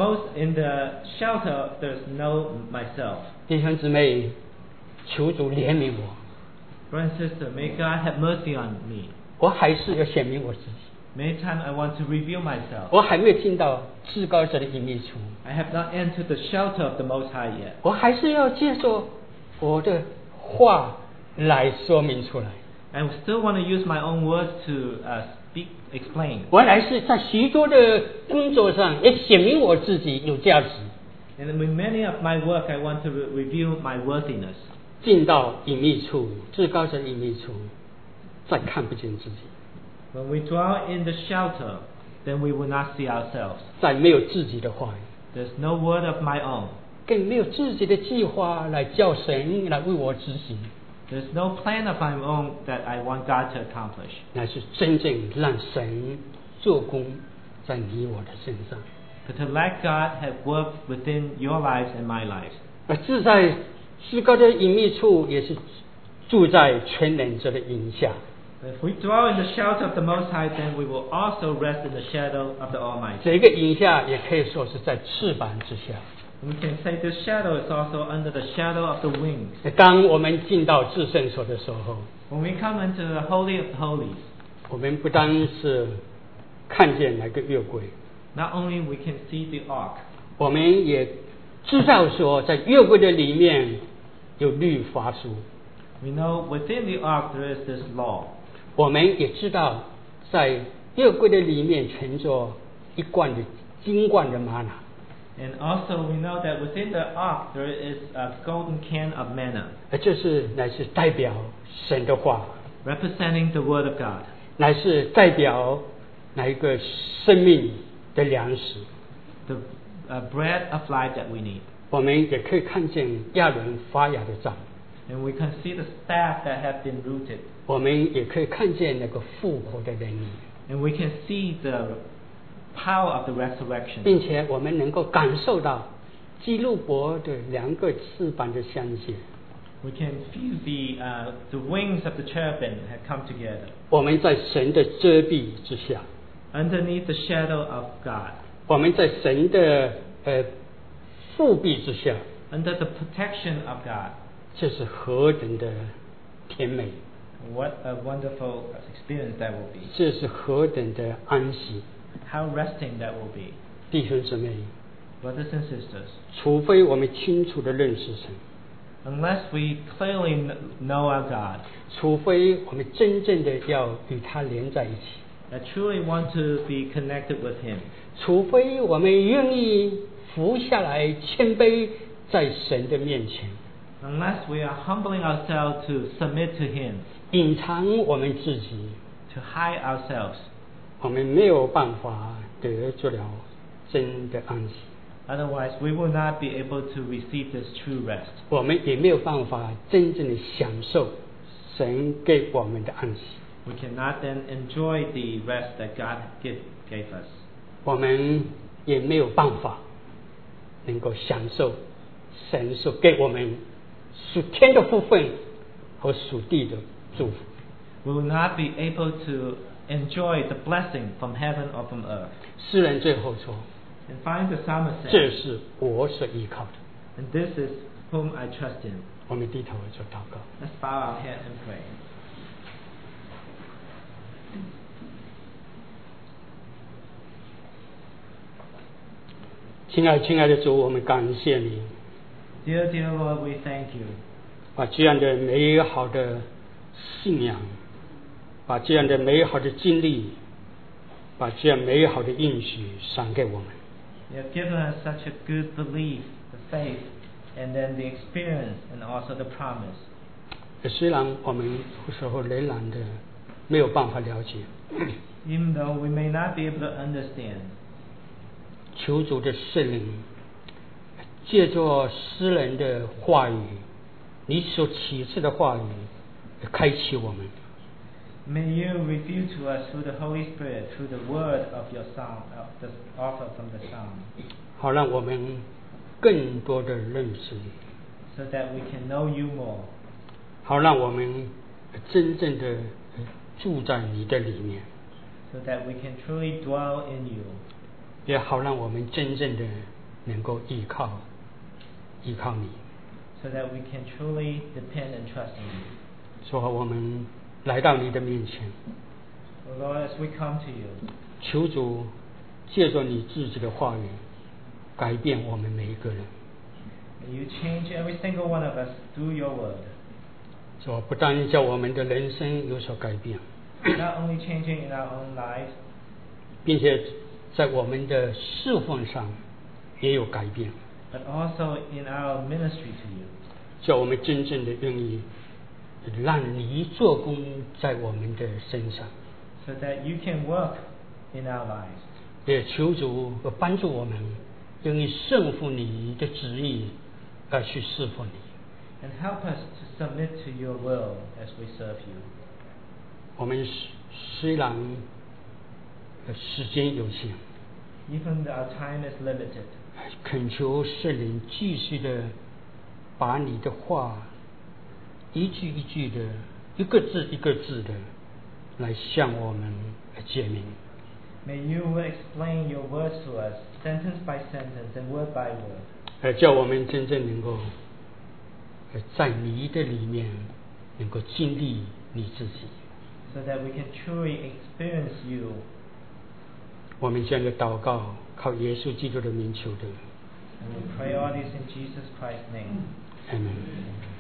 [SPEAKER 2] shelter, there's no myself.
[SPEAKER 1] 弟兄姊妹，求主怜悯我，
[SPEAKER 2] Brother and sister, may God have mercy on me.
[SPEAKER 1] 我还是要显明我自己。
[SPEAKER 2] Many times I want to reveal myself.
[SPEAKER 1] 我还没有进到至高者的隐秘处，
[SPEAKER 2] I have not entered the shelter of the Most High yet.
[SPEAKER 1] 我还是要借助我的话来说明出来。
[SPEAKER 2] I still want to use my own words to explain.
[SPEAKER 1] 我还是在许多的工作上也显明我自己有价值。
[SPEAKER 2] And with many of my work, I want to reveal my worthiness.
[SPEAKER 1] 进到隐秘处，至高者的隐秘处，再看不见自己，
[SPEAKER 2] When we dwell in the shelter, then we will not see ourselves.
[SPEAKER 1] 再没有自己的话语，
[SPEAKER 2] There's no word of my own.
[SPEAKER 1] 更没有自己的计划来叫神来为我执行，
[SPEAKER 2] There's no plan of my own that I want God to accomplish.
[SPEAKER 1] 乃是真正让神做工在你我的身上。
[SPEAKER 2] But to let God have worked within your lives and my lives.
[SPEAKER 1] 而自在至高的隐秘处，也是住在全能者的荫下。
[SPEAKER 2] If we dwell in the shelter of the Most High, then we will also rest in the shadow of the Almighty.
[SPEAKER 1] 这个荫下也可以说是在翅膀之下。
[SPEAKER 2] We can say this shadow is also under the shadow of the wings.
[SPEAKER 1] 当我们进到至圣所的时候，
[SPEAKER 2] When we come into the Holy of Holies,
[SPEAKER 1] 我们不单是看见那个约柜，
[SPEAKER 2] not only we can see the ark,
[SPEAKER 1] 我们也知道说，在约柜的里面有律法书，
[SPEAKER 2] we know within the ark there is this law.
[SPEAKER 1] 我们也知道在约柜的里面存着一罐的金罐的玛瑙，
[SPEAKER 2] And also we know that within the ark there is a golden can of manna,
[SPEAKER 1] 而这是乃是代表神的话，
[SPEAKER 2] representing the Word of God,
[SPEAKER 1] 乃是代表那一个生命的粮食。
[SPEAKER 2] the bread of life that we need.
[SPEAKER 1] 我们也可以看见亚伦发芽的杖，
[SPEAKER 2] And we can see the staff that have been rooted.
[SPEAKER 1] 我们也可以看见那个复活的能力，
[SPEAKER 2] And we can see the power of the resurrection.
[SPEAKER 1] 并且我们能够感受到基路伯的两个翅膀的相接。
[SPEAKER 2] We can feel the wings of the cherubim have come together.
[SPEAKER 1] 我们在神的遮蔽之下，
[SPEAKER 2] Underneath the shadow of God.
[SPEAKER 1] 我们在神的护庇之下，
[SPEAKER 2] Under the protection of God.
[SPEAKER 1] 这是何等的甜美，
[SPEAKER 2] What a wonderful experience that will be.
[SPEAKER 1] 这是何等的安息。
[SPEAKER 2] How resting that will be.
[SPEAKER 1] 弟兄姊妹，
[SPEAKER 2] Brothers and sisters,
[SPEAKER 1] 除非我们清楚的认识神，
[SPEAKER 2] unless we clearly know our God,
[SPEAKER 1] 除非我们真正的要与他连在一起，
[SPEAKER 2] that truly want to be connected with Him,
[SPEAKER 1] 除非我们愿意伏下来谦卑在神的面前，
[SPEAKER 2] unless we are humbling ourselves to submit to Him,
[SPEAKER 1] 隐藏我们自己，
[SPEAKER 2] to hide ourselves,
[SPEAKER 1] 我们没有办法得着了真的安息，
[SPEAKER 2] otherwise we will not be able to receive this true rest.
[SPEAKER 1] 我们也没有办法真正的享受神给我们的安息，
[SPEAKER 2] We cannot then enjoy the rest that God gave us.
[SPEAKER 1] 我们也没有办法能够享受神所给我们属天的福分和属地的祝福。
[SPEAKER 2] We will not be able to enjoy the blessing from heaven or from earth.
[SPEAKER 1] 诗人最后说
[SPEAKER 2] And finally the psalmist：“
[SPEAKER 1] 这
[SPEAKER 2] says,
[SPEAKER 1] 是我所依靠的。
[SPEAKER 2] and this is whom I trust in. ”
[SPEAKER 1] 我们低头做祷告。
[SPEAKER 2] Let's bow our head and pray.
[SPEAKER 1] 亲爱的主，我们感谢你，
[SPEAKER 2] Dear Lord, we thank you.
[SPEAKER 1] 把这样的美好的信仰，把这样的美好的经历，把这样美好的应许赏给我们。
[SPEAKER 2] You have given us such a good belief, the faith, and then the experience, and also the promise.
[SPEAKER 1] 虽然我们有时候仍然的没有办法了解，
[SPEAKER 2] Even though we may not be able to understand,
[SPEAKER 1] 求主的圣灵借着诗人的话语，你所启示的话语，开启我们，
[SPEAKER 2] may you reveal to us through the Holy Spirit, through the word of your psalm, of the author from the psalm,
[SPEAKER 1] 好让我们更多的认识你，
[SPEAKER 2] so that we can know you more,
[SPEAKER 1] 好让我们真正的住在你的里面，
[SPEAKER 2] so that we can truly dwell in you,
[SPEAKER 1] 也好让我们真正的能够依靠你。
[SPEAKER 2] so that we can truly depend and trust in you.
[SPEAKER 1] 说我们来到你的面前，
[SPEAKER 2] Oh Lord, as we come to you,
[SPEAKER 1] 求主借着你自己的话语改变我们每一个人，
[SPEAKER 2] may you change every single one of us through your word.
[SPEAKER 1] 说不但叫我们的人生有所改变，
[SPEAKER 2] Not only changing in our own lives,
[SPEAKER 1] 并且在我们的侍奉上也有改变，
[SPEAKER 2] but also in our ministry to you.
[SPEAKER 1] 叫我们真正的愿意让你做工在我们的身上。
[SPEAKER 2] So that you can work in our lives.
[SPEAKER 1] 也求主帮助我们愿意顺服你的旨意而去侍奉你。
[SPEAKER 2] And help us to submit to your will as we serve you.
[SPEAKER 1] 我们虽然时间有限，
[SPEAKER 2] Even though our time is limited,
[SPEAKER 1] 恳求圣灵继续的把你的话一句一句的一个字一个字的来向我们解明。
[SPEAKER 2] may you explain your words to us, sentence by sentence and word by word.
[SPEAKER 1] 叫我们真正能够在你的里面能够经历你自己。
[SPEAKER 2] So that we can truly experience you.
[SPEAKER 1] 我们这样的祷告靠耶稣基督的名求的。
[SPEAKER 2] And we pray all this in Jesus Christ's name.
[SPEAKER 1] Amen.